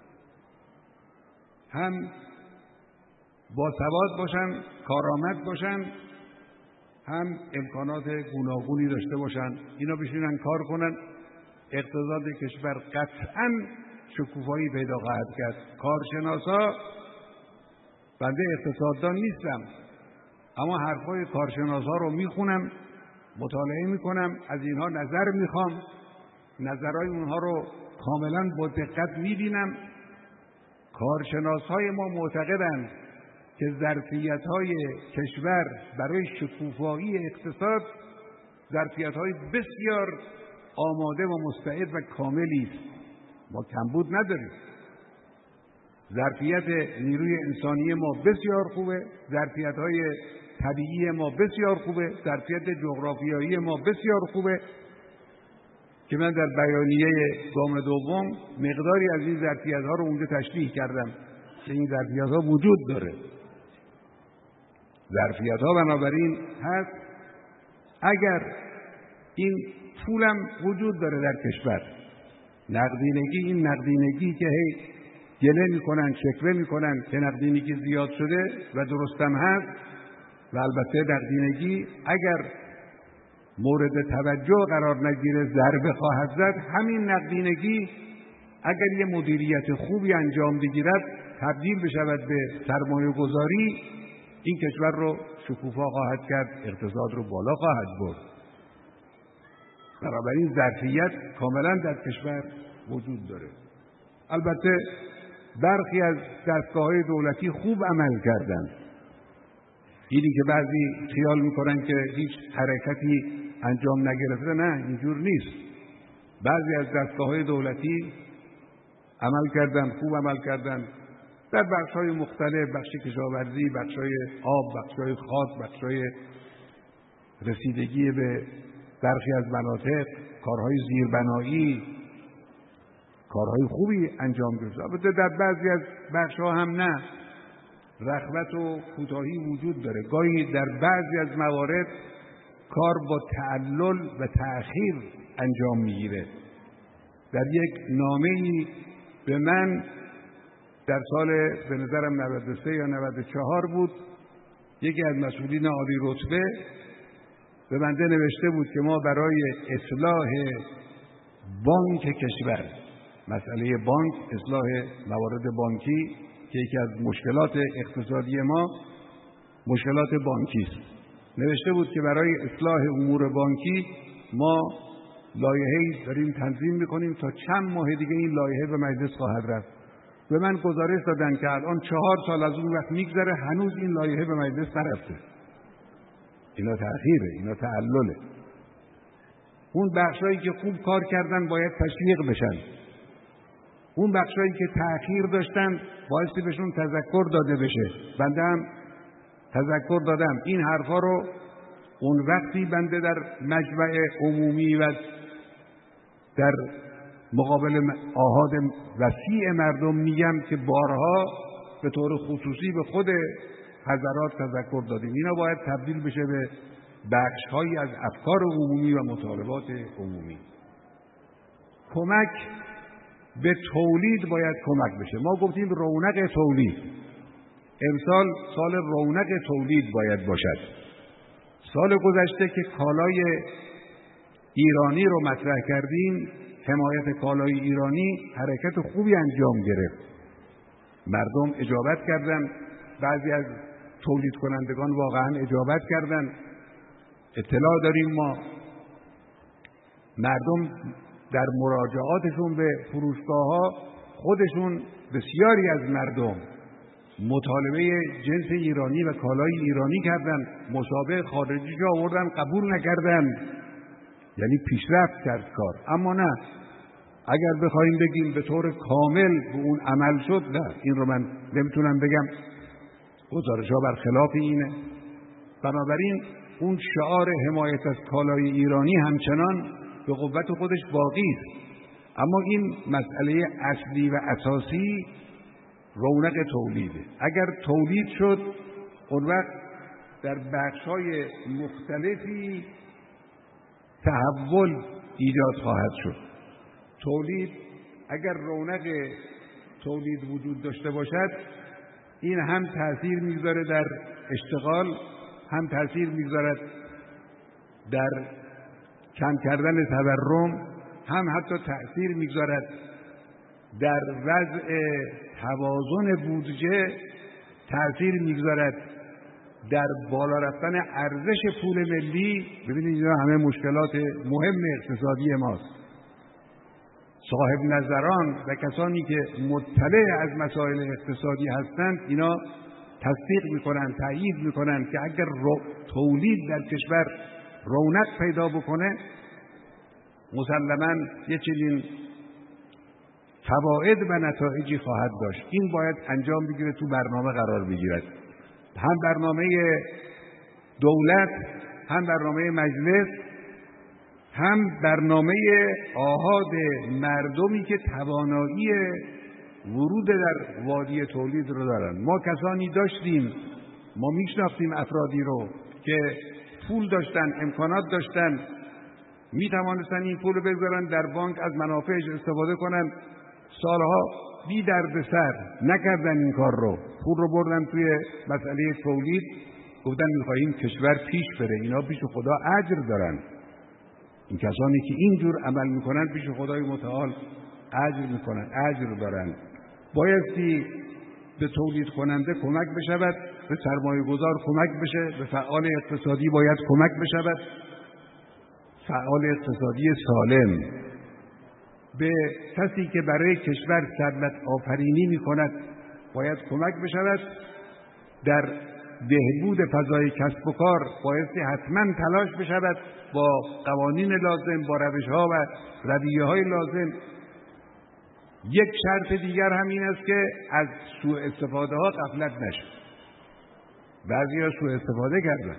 هم با سواد باشن، کارآمد باشن، هم امکانات گوناگونی داشته باشن. اینا بشینن کار کنن، اقتصاد کشور قطعاً شکوفایی پیدا خواهد کرد. کارشناسا، بنده اقتصاددان نیستم، اما حرفای کارشناسا رو میخونم، مطالعه میکنم، از اینها نظر میخوام، نظرهای اونها رو کاملا با دقت میبینم. کارشناسهای ما معتقدند که ظرفیت‌های کشور برای شکوفایی اقتصاد ظرفیت‌های بسیار آماده و مستعد و کاملی است. ما کمبود نداریم. ظرفیت نیروی انسانی ما بسیار خوبه، ظرفیت‌های طبیعی ما بسیار خوبه، ظرفیت جغرافیایی ما بسیار خوبه که من در بیانیه گام دوم مقداری از این ظرفیت‌ها رو اونجا تشریح کردم که این ظرفیت‌ها وجود داره. ظرفیت‌ها بنابراین هست. اگر این پولم وجود داره در کشور، نقدینگی، این نقدینگی که هی گله میکنن، شکوه میکنن که نقدینگی زیاد شده و درستم هست، و البته نقدینگی اگر مورد توجه قرار نگیره ضربه خواهد زد. همین نقدینگی اگر یه مدیریت خوبی انجام بگیرد تبدیل بشود به سرمایه گذاری، این کشور رو شکوفا خواهد کرد، اقتصاد رو بالا خواهد برد. بنابراین ظرفیت کاملا در کشور وجود داره. البته برخی از دستگاه‌های دولتی خوب عمل کردند. اینی که بعضی خیال میکنن که هیچ حرکتی انجام نگرفته، نه، اینجور نیست. بعضی از دستگاه‌های دولتی عمل کردن، خوب عمل کردن در بخش‌های مختلف، بخش کشاورزی، بخش‌های آب، بخش‌های خاک، بخش‌های رسیدگی به برخی از مناطق، کارهای زیربنایی، کارهای خوبی انجام گرفت. البته در بعضی از بخش‌ها هم نه، رغبت و کوتاهی وجود داره. گاهی در بعضی از موارد کار با تعلل و تأخیر انجام میگیره. در یک نامه‌ای به من در سال به نظرم 93 یا 94 بود، یکی از مسئولین عالی رتبه به بنده نوشته بود که ما برای اصلاح بانک کشور، مسئله بانک، اصلاح موارد بانکی که یکی از مشکلات اقتصادی ما مشکلات بانکی است، نوشته بود که برای اصلاح امور بانکی ما لایحه‌ای داریم تنظیم می‌کنیم، تا چند ماه دیگه این لایحه به مجلس خواهد رفت. به من گزارش دادن که الان 4 سال از اون وقت میگذره، هنوز این لایحه به مجلس نرفته. اینا تأخیره، اینا تعلله. اون بخشایی که خوب کار کردن باید تشویق بشن. اون بخشایی که تأخیر داشتن بایستی بهشون تذکر داده بشه. بنده هم تذکر دادم. این حرفا رو اون وقتی بنده در مجمع عمومی و در مقابل آحاد وسیع مردم میگم که بارها به طور خصوصی به خود حضرات تذکر دادیم. اینا باید تبدیل بشه به بخش‌هایی از افکار عمومی و مطالبات عمومی. کمک به تولید باید کمک بشه. ما گفتیم رونق تولید. امسال سال رونق تولید باید باشد. سال گذشته که کالای ایرانی رو مطرح کردیم، حمایت کالای ایرانی، حرکت خوبی انجام گرفت. مردم اجابت کردند، بعضی از تولید کنندگان واقعا اجابت کردند. اطلاع داریم ما مردم در مراجعاتشون به فروشگاه‌ها خودشون، بسیاری از مردم مطالبه جنس ایرانی و کالای ایرانی کردن، مشابه خارجی را آوردن قبول نکردن. یعنی پیشرفت کرد کار. اما نه، اگر بخوایم بگیم به طور کامل به اون عمل شد، نه، این رو من نمیتونم بگم. گزارش‌ها برخلاف اینه. بنابراین اون شعار حمایت از کالای ایرانی همچنان به قوت خودش باقی است. اما این مسئله اصلی و اساسی رونق تولیده. اگر تولید شد، اون وقت در بخش‌های مختلفی تحول ایجاد خواهد شد. تولید، اگر رونق تولید وجود داشته باشد، این هم تأثیر می‌گذاره در اشتغال، هم تأثیر می‌گذارد در کم کردن تورم، هم حتی تأثیر می‌گذارد در وضع توازن بودجه، تأثیر می‌گذارد در بالا رفتن ارزش پول ملی. ببینید اینا همه مشکلات مهم اقتصادی ماست. صاحب نظران و کسانی که مطلع از مسائل اقتصادی هستند، اینا تصدیق میکنن، تأیید میکنن که اگر تولید در کشور رونق پیدا بکنه، مسلماً یه چنین فواید و نتایجی خواهد داشت. این باید انجام بگیره، تو برنامه قرار بگیرد. هم برنامه دولت، هم برنامه مجلس، هم برنامه آحاد مردمی که توانایی ورود در وادی تولید رو دارن. ما کسانی داشتیم، ما میشناختیم افرادی رو که پول داشتن، امکانات داشتن، میتوانستن این پول رو بگذارن در بانک، از منافعش استفاده کنن. سالها بی دردسر نکردن این کار رو، پول رو بردن توی مسئله تولید، گفتن میخواییم کشور پیش بره. اینا پیش خدا اجر دارن. این کسانی که اینجور عمل میکنن پیش خدای متعال اجر میکنن، اجر دارن. بایستی به تولید کننده کمک بشود، به سرمایه گذار کمک بشه، به فعال اقتصادی باید کمک بشود، فعال اقتصادی سالم، به کسی که برای کشور ثروت آفرینی میکند باید کمک بشود. در بهبود فضای کسب و کار بایستی حتما تلاش بشود با قوانین لازم، با روش‌ها و رویه‌های لازم. یک شرط دیگر هم این است که از سوء استفاده ها غفلت نشه. بعضی‌ها سوء استفاده کردن،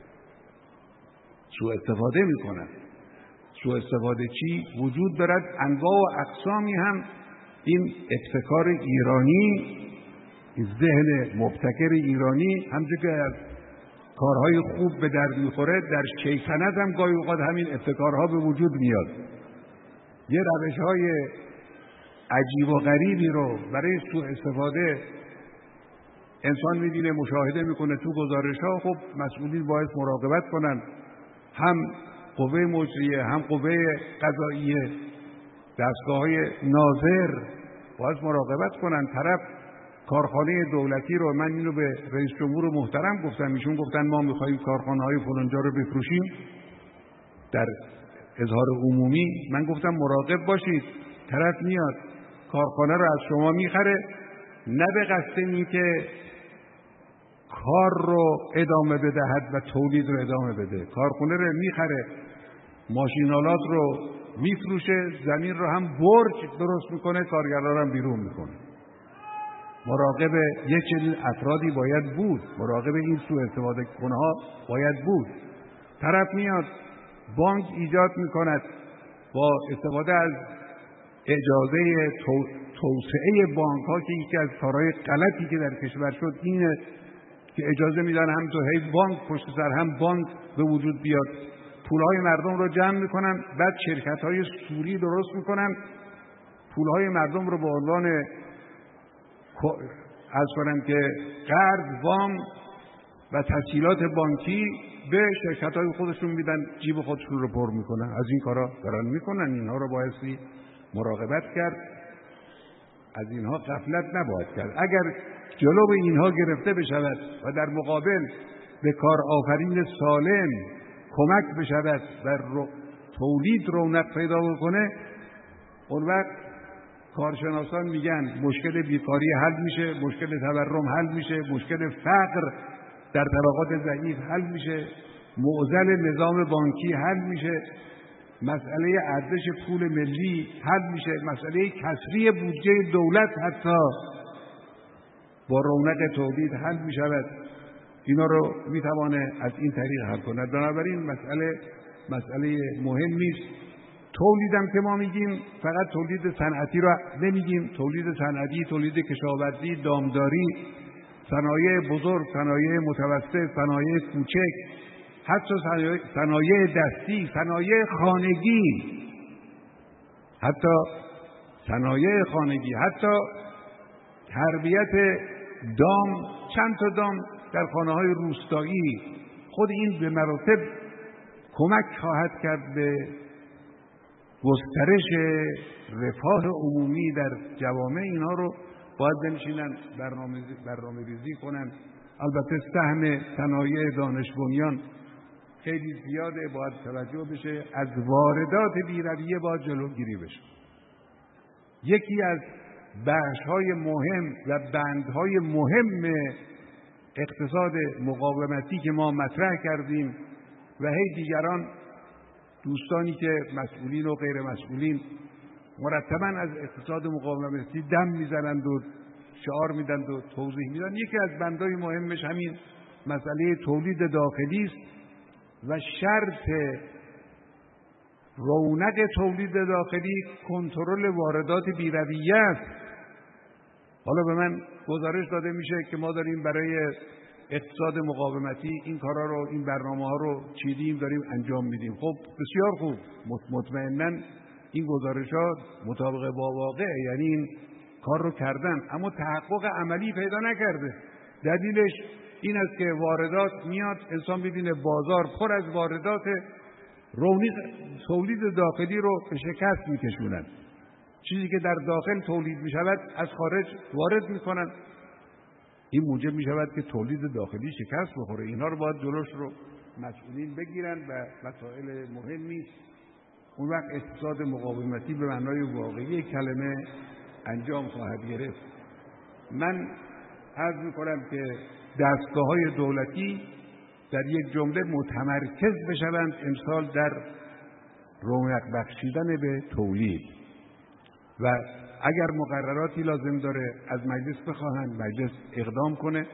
سوء استفاده میکنن. سوء استفاده چی؟ وجود دارد انواع و اقسامی هم. این ابتکار ایرانی، این ذهن مبتکر ایرانی، همچون که از کارهای خوب به درد میخوره، در شیطنت هم گاهی اوقات همین ابتکارها به وجود میاد. یه روش‌های عجیب و غریبی رو برای سوء استفاده انسان می‌بینه، مشاهده میکنه تو گزارش‌ها. خب مسئولین باید مراقبت کنن، هم قوه مجریه، هم قوه قضاییه، دستگاه‌های ناظر باید مراقبت کنن. طرف کارخانه دولتی رو، من اینو به رئیس جمهور محترم گفتم، ایشون گفتن ما می‌خوایم کارخانه‌های فلانجا رو بفروشیم در اظهار عمومی. من گفتم مراقب باشید، طرف میاد کارخانه رو از شما میخره، نه به قصد این که کار رو ادامه بدهد و تولید رو ادامه بده. کارخانه رو میخره، ماشینالات رو میفروشه، زمین رو هم برج درست میکنه، کارگران رو هم بیرون میکنه. مراقب یک چنین افرادی باید بود، مراقب این سوء استفاده کنها باید بود. طرف میاد بانک ایجاد میکند، با استفاده از اجازه توسعه بانک ها که یکی از کارهای غلطی که در کشور شد اینه که اجازه میدن هم تو هی بانک پشت سر هم بانک به وجود بیاد، پولهای مردم رو جمع میکنن، بعد شرکت های سوری درست میکنن، پولهای مردم رو به عنوان از کنم که قرض، وام و تسهیلات بانکی به شرکت های خودشون میدن، جیب خودشون رو پر میکنن. از این کارا دارن میکنن. اینها رو بایستی مراقبت کرد، از اینها غفلت نباید کرد. اگر جلو اینها گرفته بشود و در مقابل به کار آفرین سالم کمک بشود و تولید رونق پیدا بکنه، اون وقت کارشناسان میگن مشکل بیکاری حل میشه، مشکل تورم حل میشه، مشکل فقر در طبقات ضعیف حل میشه، معضل نظام بانکی حل میشه، مسئله ارزش پول ملی حل میشه، مسئله کسری بودجه دولت حتی با رونق تولید حل میشود. اینا رو میتوانه از این طریق حل کند. بنابراین مسئله مهمی است. تولیدم که ما میگیم فقط تولید صنعتی رو نمیگیم، تولید صنعتی، تولید کشاورزی، دامداری، صنایع بزرگ، صنایع متوسط، صنایع کوچک، حتی صنایع دستی، صنایع خانگی، حتی تربیت دام، چند تا دام در خانه‌های روستایی. خود این به مراتب کمک خواهد کرد به گسترش رفاه عمومی در جوامع. اینها رو باید بنشینن برنامه ریزی کنن. البته سهم صنایع دانش بنیان خیلی زیاده، باید توجه بشه، از واردات بی‌رویه باید جلوگیری بشه. یکی از بخش‌های مهم و بندهای مهم اقتصاد مقاومتی که ما مطرح کردیم و هی دیگران دوستانی که مسئولین و غیر مسئولین مرتباً از اقتصاد مقاومتی دم میزنند و شعار میدند و توضیح میدن، یکی از بندهای مهمش همین مسئله تولید داخلی است و شرط رونق تولید داخلی کنترل واردات بی‌رویه است. حالا به من گزارش داده میشه که ما داریم برای اقتصاد مقاومتی این کارا رو، این برنامه‌ها رو چیدیم، داریم انجام میدیم. خب بسیار خوب، مطمئناً این گزارشات مطابق با واقع، یعنی این کار رو کردن، اما تحقق عملی پیدا نکرده. دلیلش این است که واردات میاد، انسان ببینه بازار پر از واردات، رونق تولید داخلی رو به شکست میکشونن. چیزی که در داخل تولید میشود از خارج وارد میکنن، این موجب میشود که تولید داخلی شکست بخوره. اینها رو باید جلوش رو مسئولین بگیرن و مسائل مهمی است. اون وقت اقتصاد مقاومتی به معنای واقعی کلمه انجام خواهد گرفت. من عرض میکنم که دستگاه‌های دولتی در یک جمله متمرکز بشوند امسال در رونق بخشیدن به تولید و اگر مقرراتی لازم داره از مجلس بخواهند، مجلس اقدام کنه.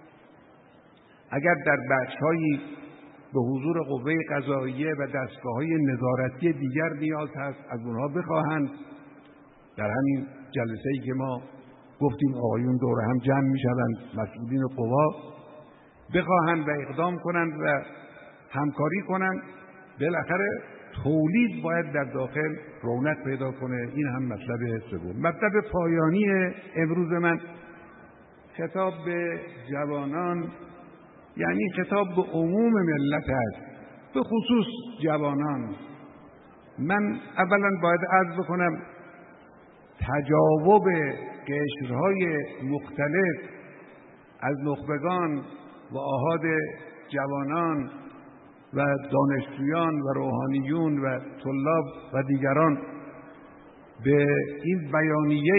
اگر در بخش‌هایی به حضور قوه قضاییه و دستگاه‌های نظارتی دیگر نیاز هست، از اونها بخواهند. در همین جلسه‌ای که ما گفتیم آقایون دور هم جمع می‌شوند، مسئولین قوا بخواهند و اقدام کنند و همکاری کنند. بالاخره تولید باید در داخل رونق پیدا کنه. این هم مطلب سوم. مطلب پایانی امروز من خطاب به جوانان، یعنی خطاب به عموم ملت است، به خصوص جوانان. من اولا باید عرض بکنم تجاوب قشرهای مختلف از نخبگان و آحاد جوانان و دانشجویان و روحانیون و طلاب و دیگران به این بیانیه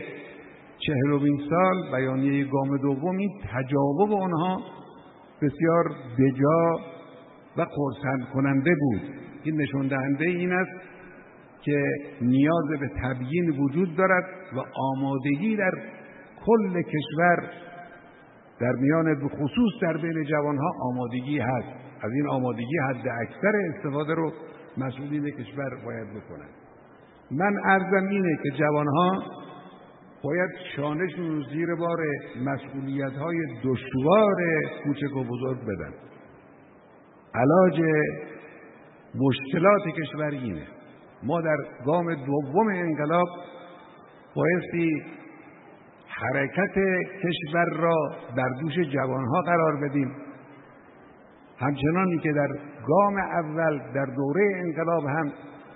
40مین سال، بیانیه گام دوم، این تجاوب آنها بسیار بجا و خرسند کننده بود. این نشون دهنده این است که نیاز به تبیین وجود دارد و آمادگی در کل کشور، در میان بخصوص در بین جوانها آمادگی هست. از این آمادگی حد اکثر استفاده رو مسئولین کشور باید بکنند. من عرضم اینه که جوانها باید شانشون زیر بار مسئولیت‌های دشوار کوچک و بزرگ بدن. علاج مشکلات کشور اینه. ما در گام دوم انقلاب بایستی حرکت کشور را بر دوش جوانها قرار بدیم، همچنانی که در گام اول در دوره انقلاب هم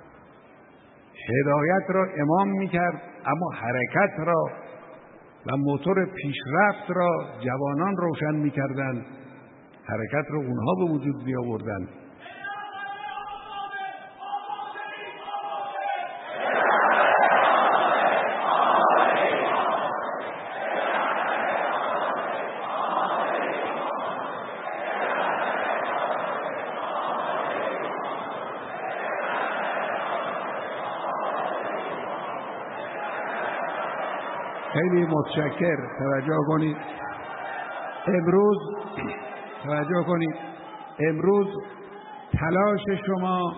هدایت را امام میکرد، اما حرکت را و موتور پیشرفت را جوانان روشن میکردند. حرکت را اونها به وجود بیاوردند. خیلی متشکر. توجه کنید. امروز تلاش شما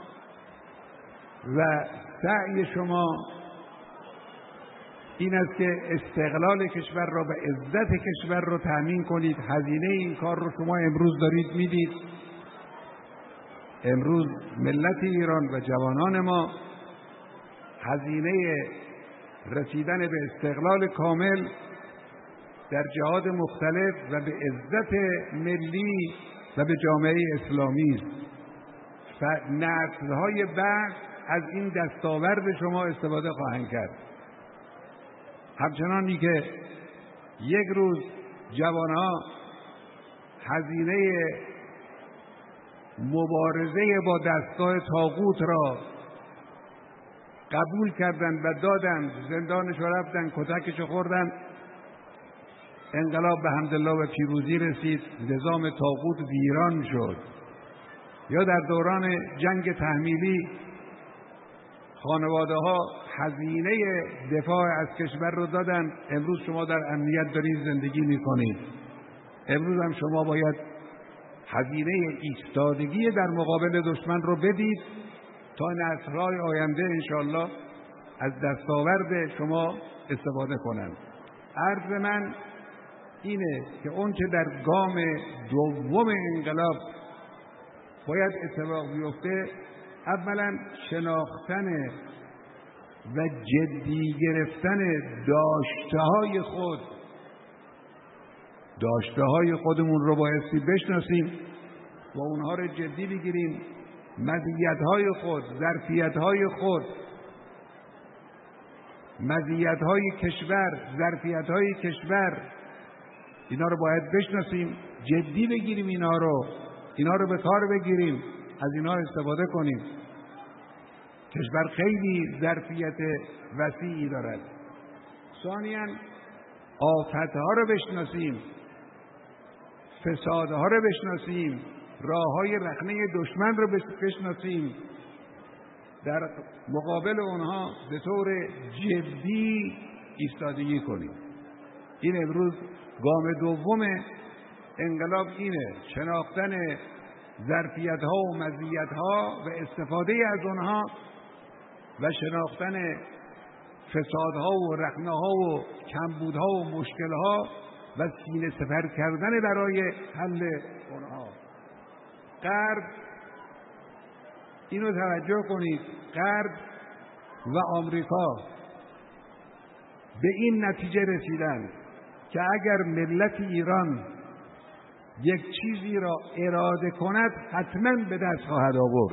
و سعی شما این است که استقلال کشور را و عزت کشور را تأمین کنید. هزینه این کار رو شما امروز دارید میدید. امروز ملت ایران و جوانان ما هزینه رسیدن به استقلال کامل در جهات مختلف و به عزت ملی و به جامعه اسلامی است. و نسل‌های بعد از این دستاورد شما استفاده خواهند کرد. همچنانی که یک روز جوانها هزینه مبارزه با دستگاه طاغوت را قبول کردند و دادند، زندانش رفتند، کتکش خوردند، انقلاب به حمدالله و پیروزی رسید، نظام طاغوت ویران شد. یا در دوران جنگ تحمیلی خانواده ها هزینه دفاع از کشور رو دادن، امروز شما در امنیت دارید زندگی میکنید. امروز هم شما باید هزینه ایستادگی در مقابل دشمن رو بدید تا نسل‌های آینده انشاءالله از دستاورد شما استفاده کنند. عرض من اینه که اون که در گام دوم انقلاب باید اتفاق بیفته، اولا شناختن و جدی گرفتن داشته‌های خودمون رو بایستی بشناسیم و اونها رو جدی بگیریم. مزیت‌های خود، ظرفیت‌های خود، مزیت‌های کشور، ظرفیت‌های کشور، اینا رو باید بشناسیم، جدی بگیریم، اینا رو به کار بگیریم، از اینا استفاده کنیم. کشور خیلی ظرفیت وسیعی دارد. ثانیاً آفت‌ها رو بشناسیم، فسادها رو بشناسیم، راه‌های رخنه دشمن رو بشناسیم، در مقابل اونها به طور جدی ایستادگی کنیم. این امروز گام دوم انقلاب اینه، شناختن ظرفیت‌ها و مزیت‌ها و استفاده از اونها و شناختن فسادها و رخنه‌ها و کمبودها و مشکل‌ها و سینه سپر کردن برای حل اونها. غرب، اینو توجه کنید، غرب و آمریکا به این نتیجه رسیدن که اگر ملت ایران یک چیزی را اراده کند حتما به دست خواهد آورد.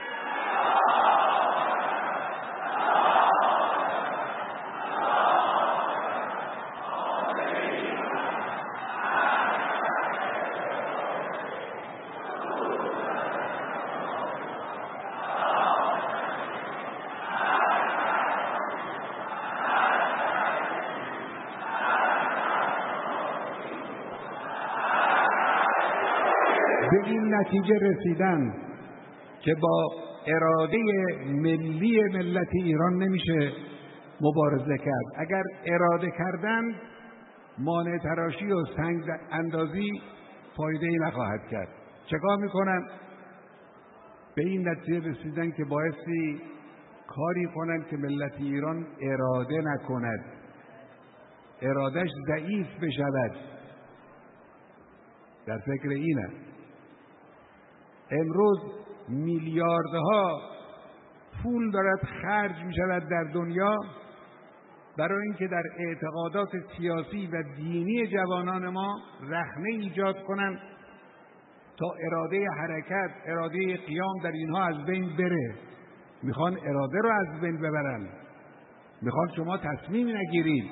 به این نتیجه رسیدن که با اراده ملی ملت ایران نمیشه مبارزه کرد. اگر اراده کردن مانع تراشی و سنگ اندازی فایده‌ای نخواهد کرد. چکار میکنن؟ به این نتیجه رسیدن که بایستی کاری کنند که ملت ایران اراده نکند، ارادش ضعیف بشود. در فکر اینه. امروز میلیاردها پول دارد خرج می شود در دنیا برای اینکه در اعتقادات سیاسی و دینی جوانان ما رخنه ایجاد کنند تا اراده حرکت، اراده قیام در اینها از بین بره. میخوان اراده رو از بین ببرن، میخوان شما تصمیم نگیرید.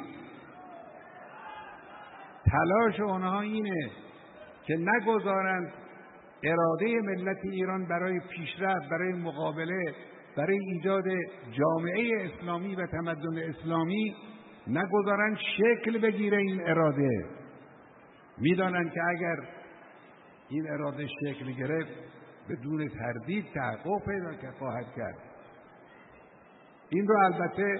تلاش اونها اینه که نگذارند اراده ملت ایران برای پیشرفت، برای مقابله، برای ایجاد جامعه اسلامی و تمدن اسلامی نگذارند شکل بگیره. این اراده میدانند که اگر این اراده شکل گرفت بدون تردید تحقق پیدا خواهد کرد. این رو البته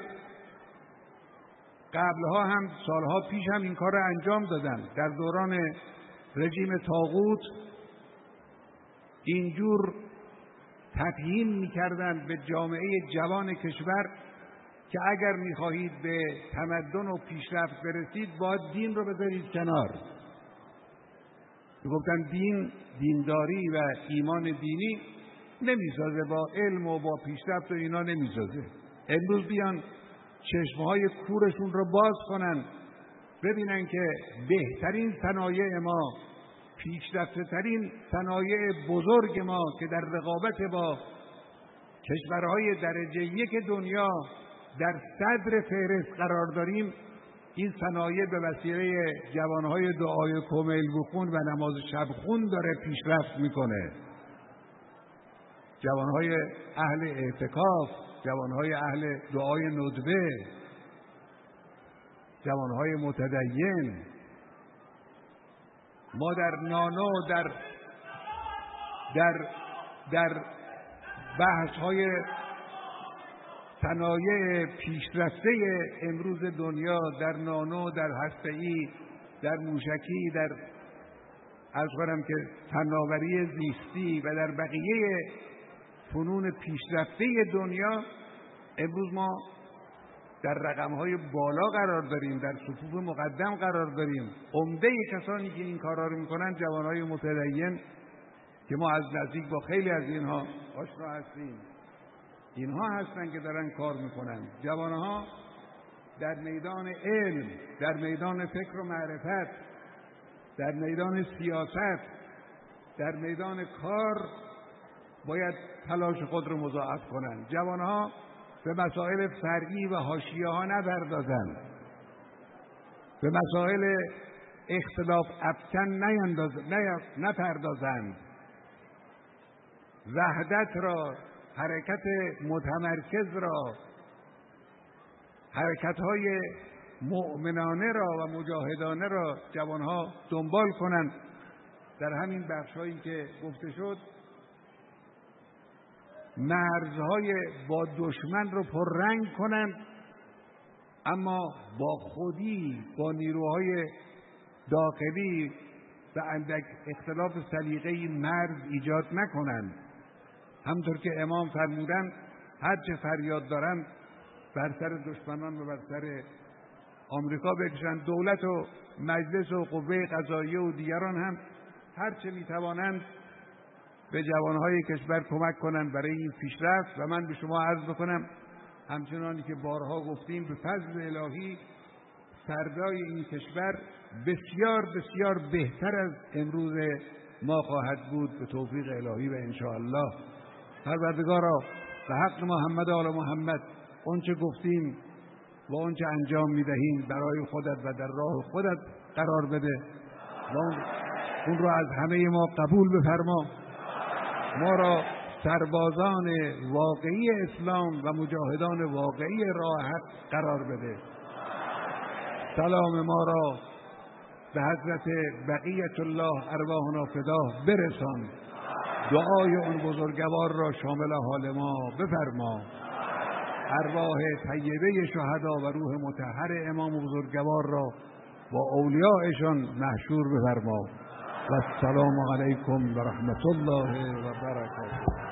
قبلها هم، سالها پیش هم این کار رو انجام دادن. در دوران رژیم طاغوت اینجور تفهیم می‌کردند به جامعه جوان کشور که اگر می‌خواهید به تمدن و پیشرفت برسید باید دین رو بذارید کنار. میگفتن دینداری و ایمان دینی نمیسازه، با علم و با پیشرفت و اینا نمیسازه. امروز بیان چشمهای کورشون رو باز کنن، ببینن که بهترین صنایع ما، پیشرفته ترین صنایع بزرگ ما که در رقابت با کشورهای درجه یک دنیا در صدر فهرست قرار داریم، این صنایع به وسیله جوانهای دعای کمیل بخون و نماز شبخون داره پیشرفت میکنه. جوانهای اهل اعتکاف، جوانهای اهل دعای ندبه، جوانهای متدین. ما در نانو در بحث‌های صنایع پیشرفته امروز دنیا، در نانو، در هسته‌ای، در موشکی، در عرض کنم که فناوری زیستی و در بقیه فنون پیشرفته دنیا امروز ما در رقم‌های بالا قرار داریم، در صفوف مقدم قرار داریم. عمده کسانی که این کارا رو میکنن جوانهای متدین که ما از نزدیک با خیلی از اینها آشنا هستیم، اینها هستن که دارن کار میکنن. جوانها در میدان علم، در میدان فکر و معرفت، در میدان سیاست، در میدان کار باید تلاش خود رو مضاعف کنند. جوانها به مسائل فرعی و حاشیه‌ها نپردازند، به مسائل اختلاف افکن نپردازند، وحدت را، حرکت متمرکز را، حرکت‌های مؤمنانه را و مجاهدانه را جوانها دنبال کنند. در همین بخش‌هایی که گفته شد مرزهای با دشمن رو پررنگ کنند، اما با خودی، با نیروهای داخلی و اندک اختلاف سلیقه‌ای مرز ایجاد نکنند. همطور که امام فرمودند هر چه فریاد دارند بر سر دشمنان و بر سر آمریکا بکشند. دولت و مجلس و قوه قضاییه و دیگران هم هر چه میتوانند به جوانهای کشور کمک کنند برای این پیشرفت. و من به شما عرض بکنم همچنانی که بارها گفتیم به فضل الهی فردای این کشور بسیار بسیار بهتر از امروز ما خواهد بود به توفیق الهی و انشاءالله. پروردگارا به حق محمد و آل محمد اونچه گفتیم و اونچه انجام میدهیم برای خودت و در راه خودت قرار بده و اون را از همه ما قبول بفرما. ما را سربازان واقعی اسلام و مجاهدان واقعی راه حق قرار بده. سلام ما را به حضرت بقیت الله ارواحنا فداه برسان. دعای اون بزرگوار را شامل حال ما بفرما. ارواح طیبه شهدا و روح مطهر امام بزرگوار را با اولیاءشان محشور بفرما. و السلام علیکم و رحمت الله و برکاته.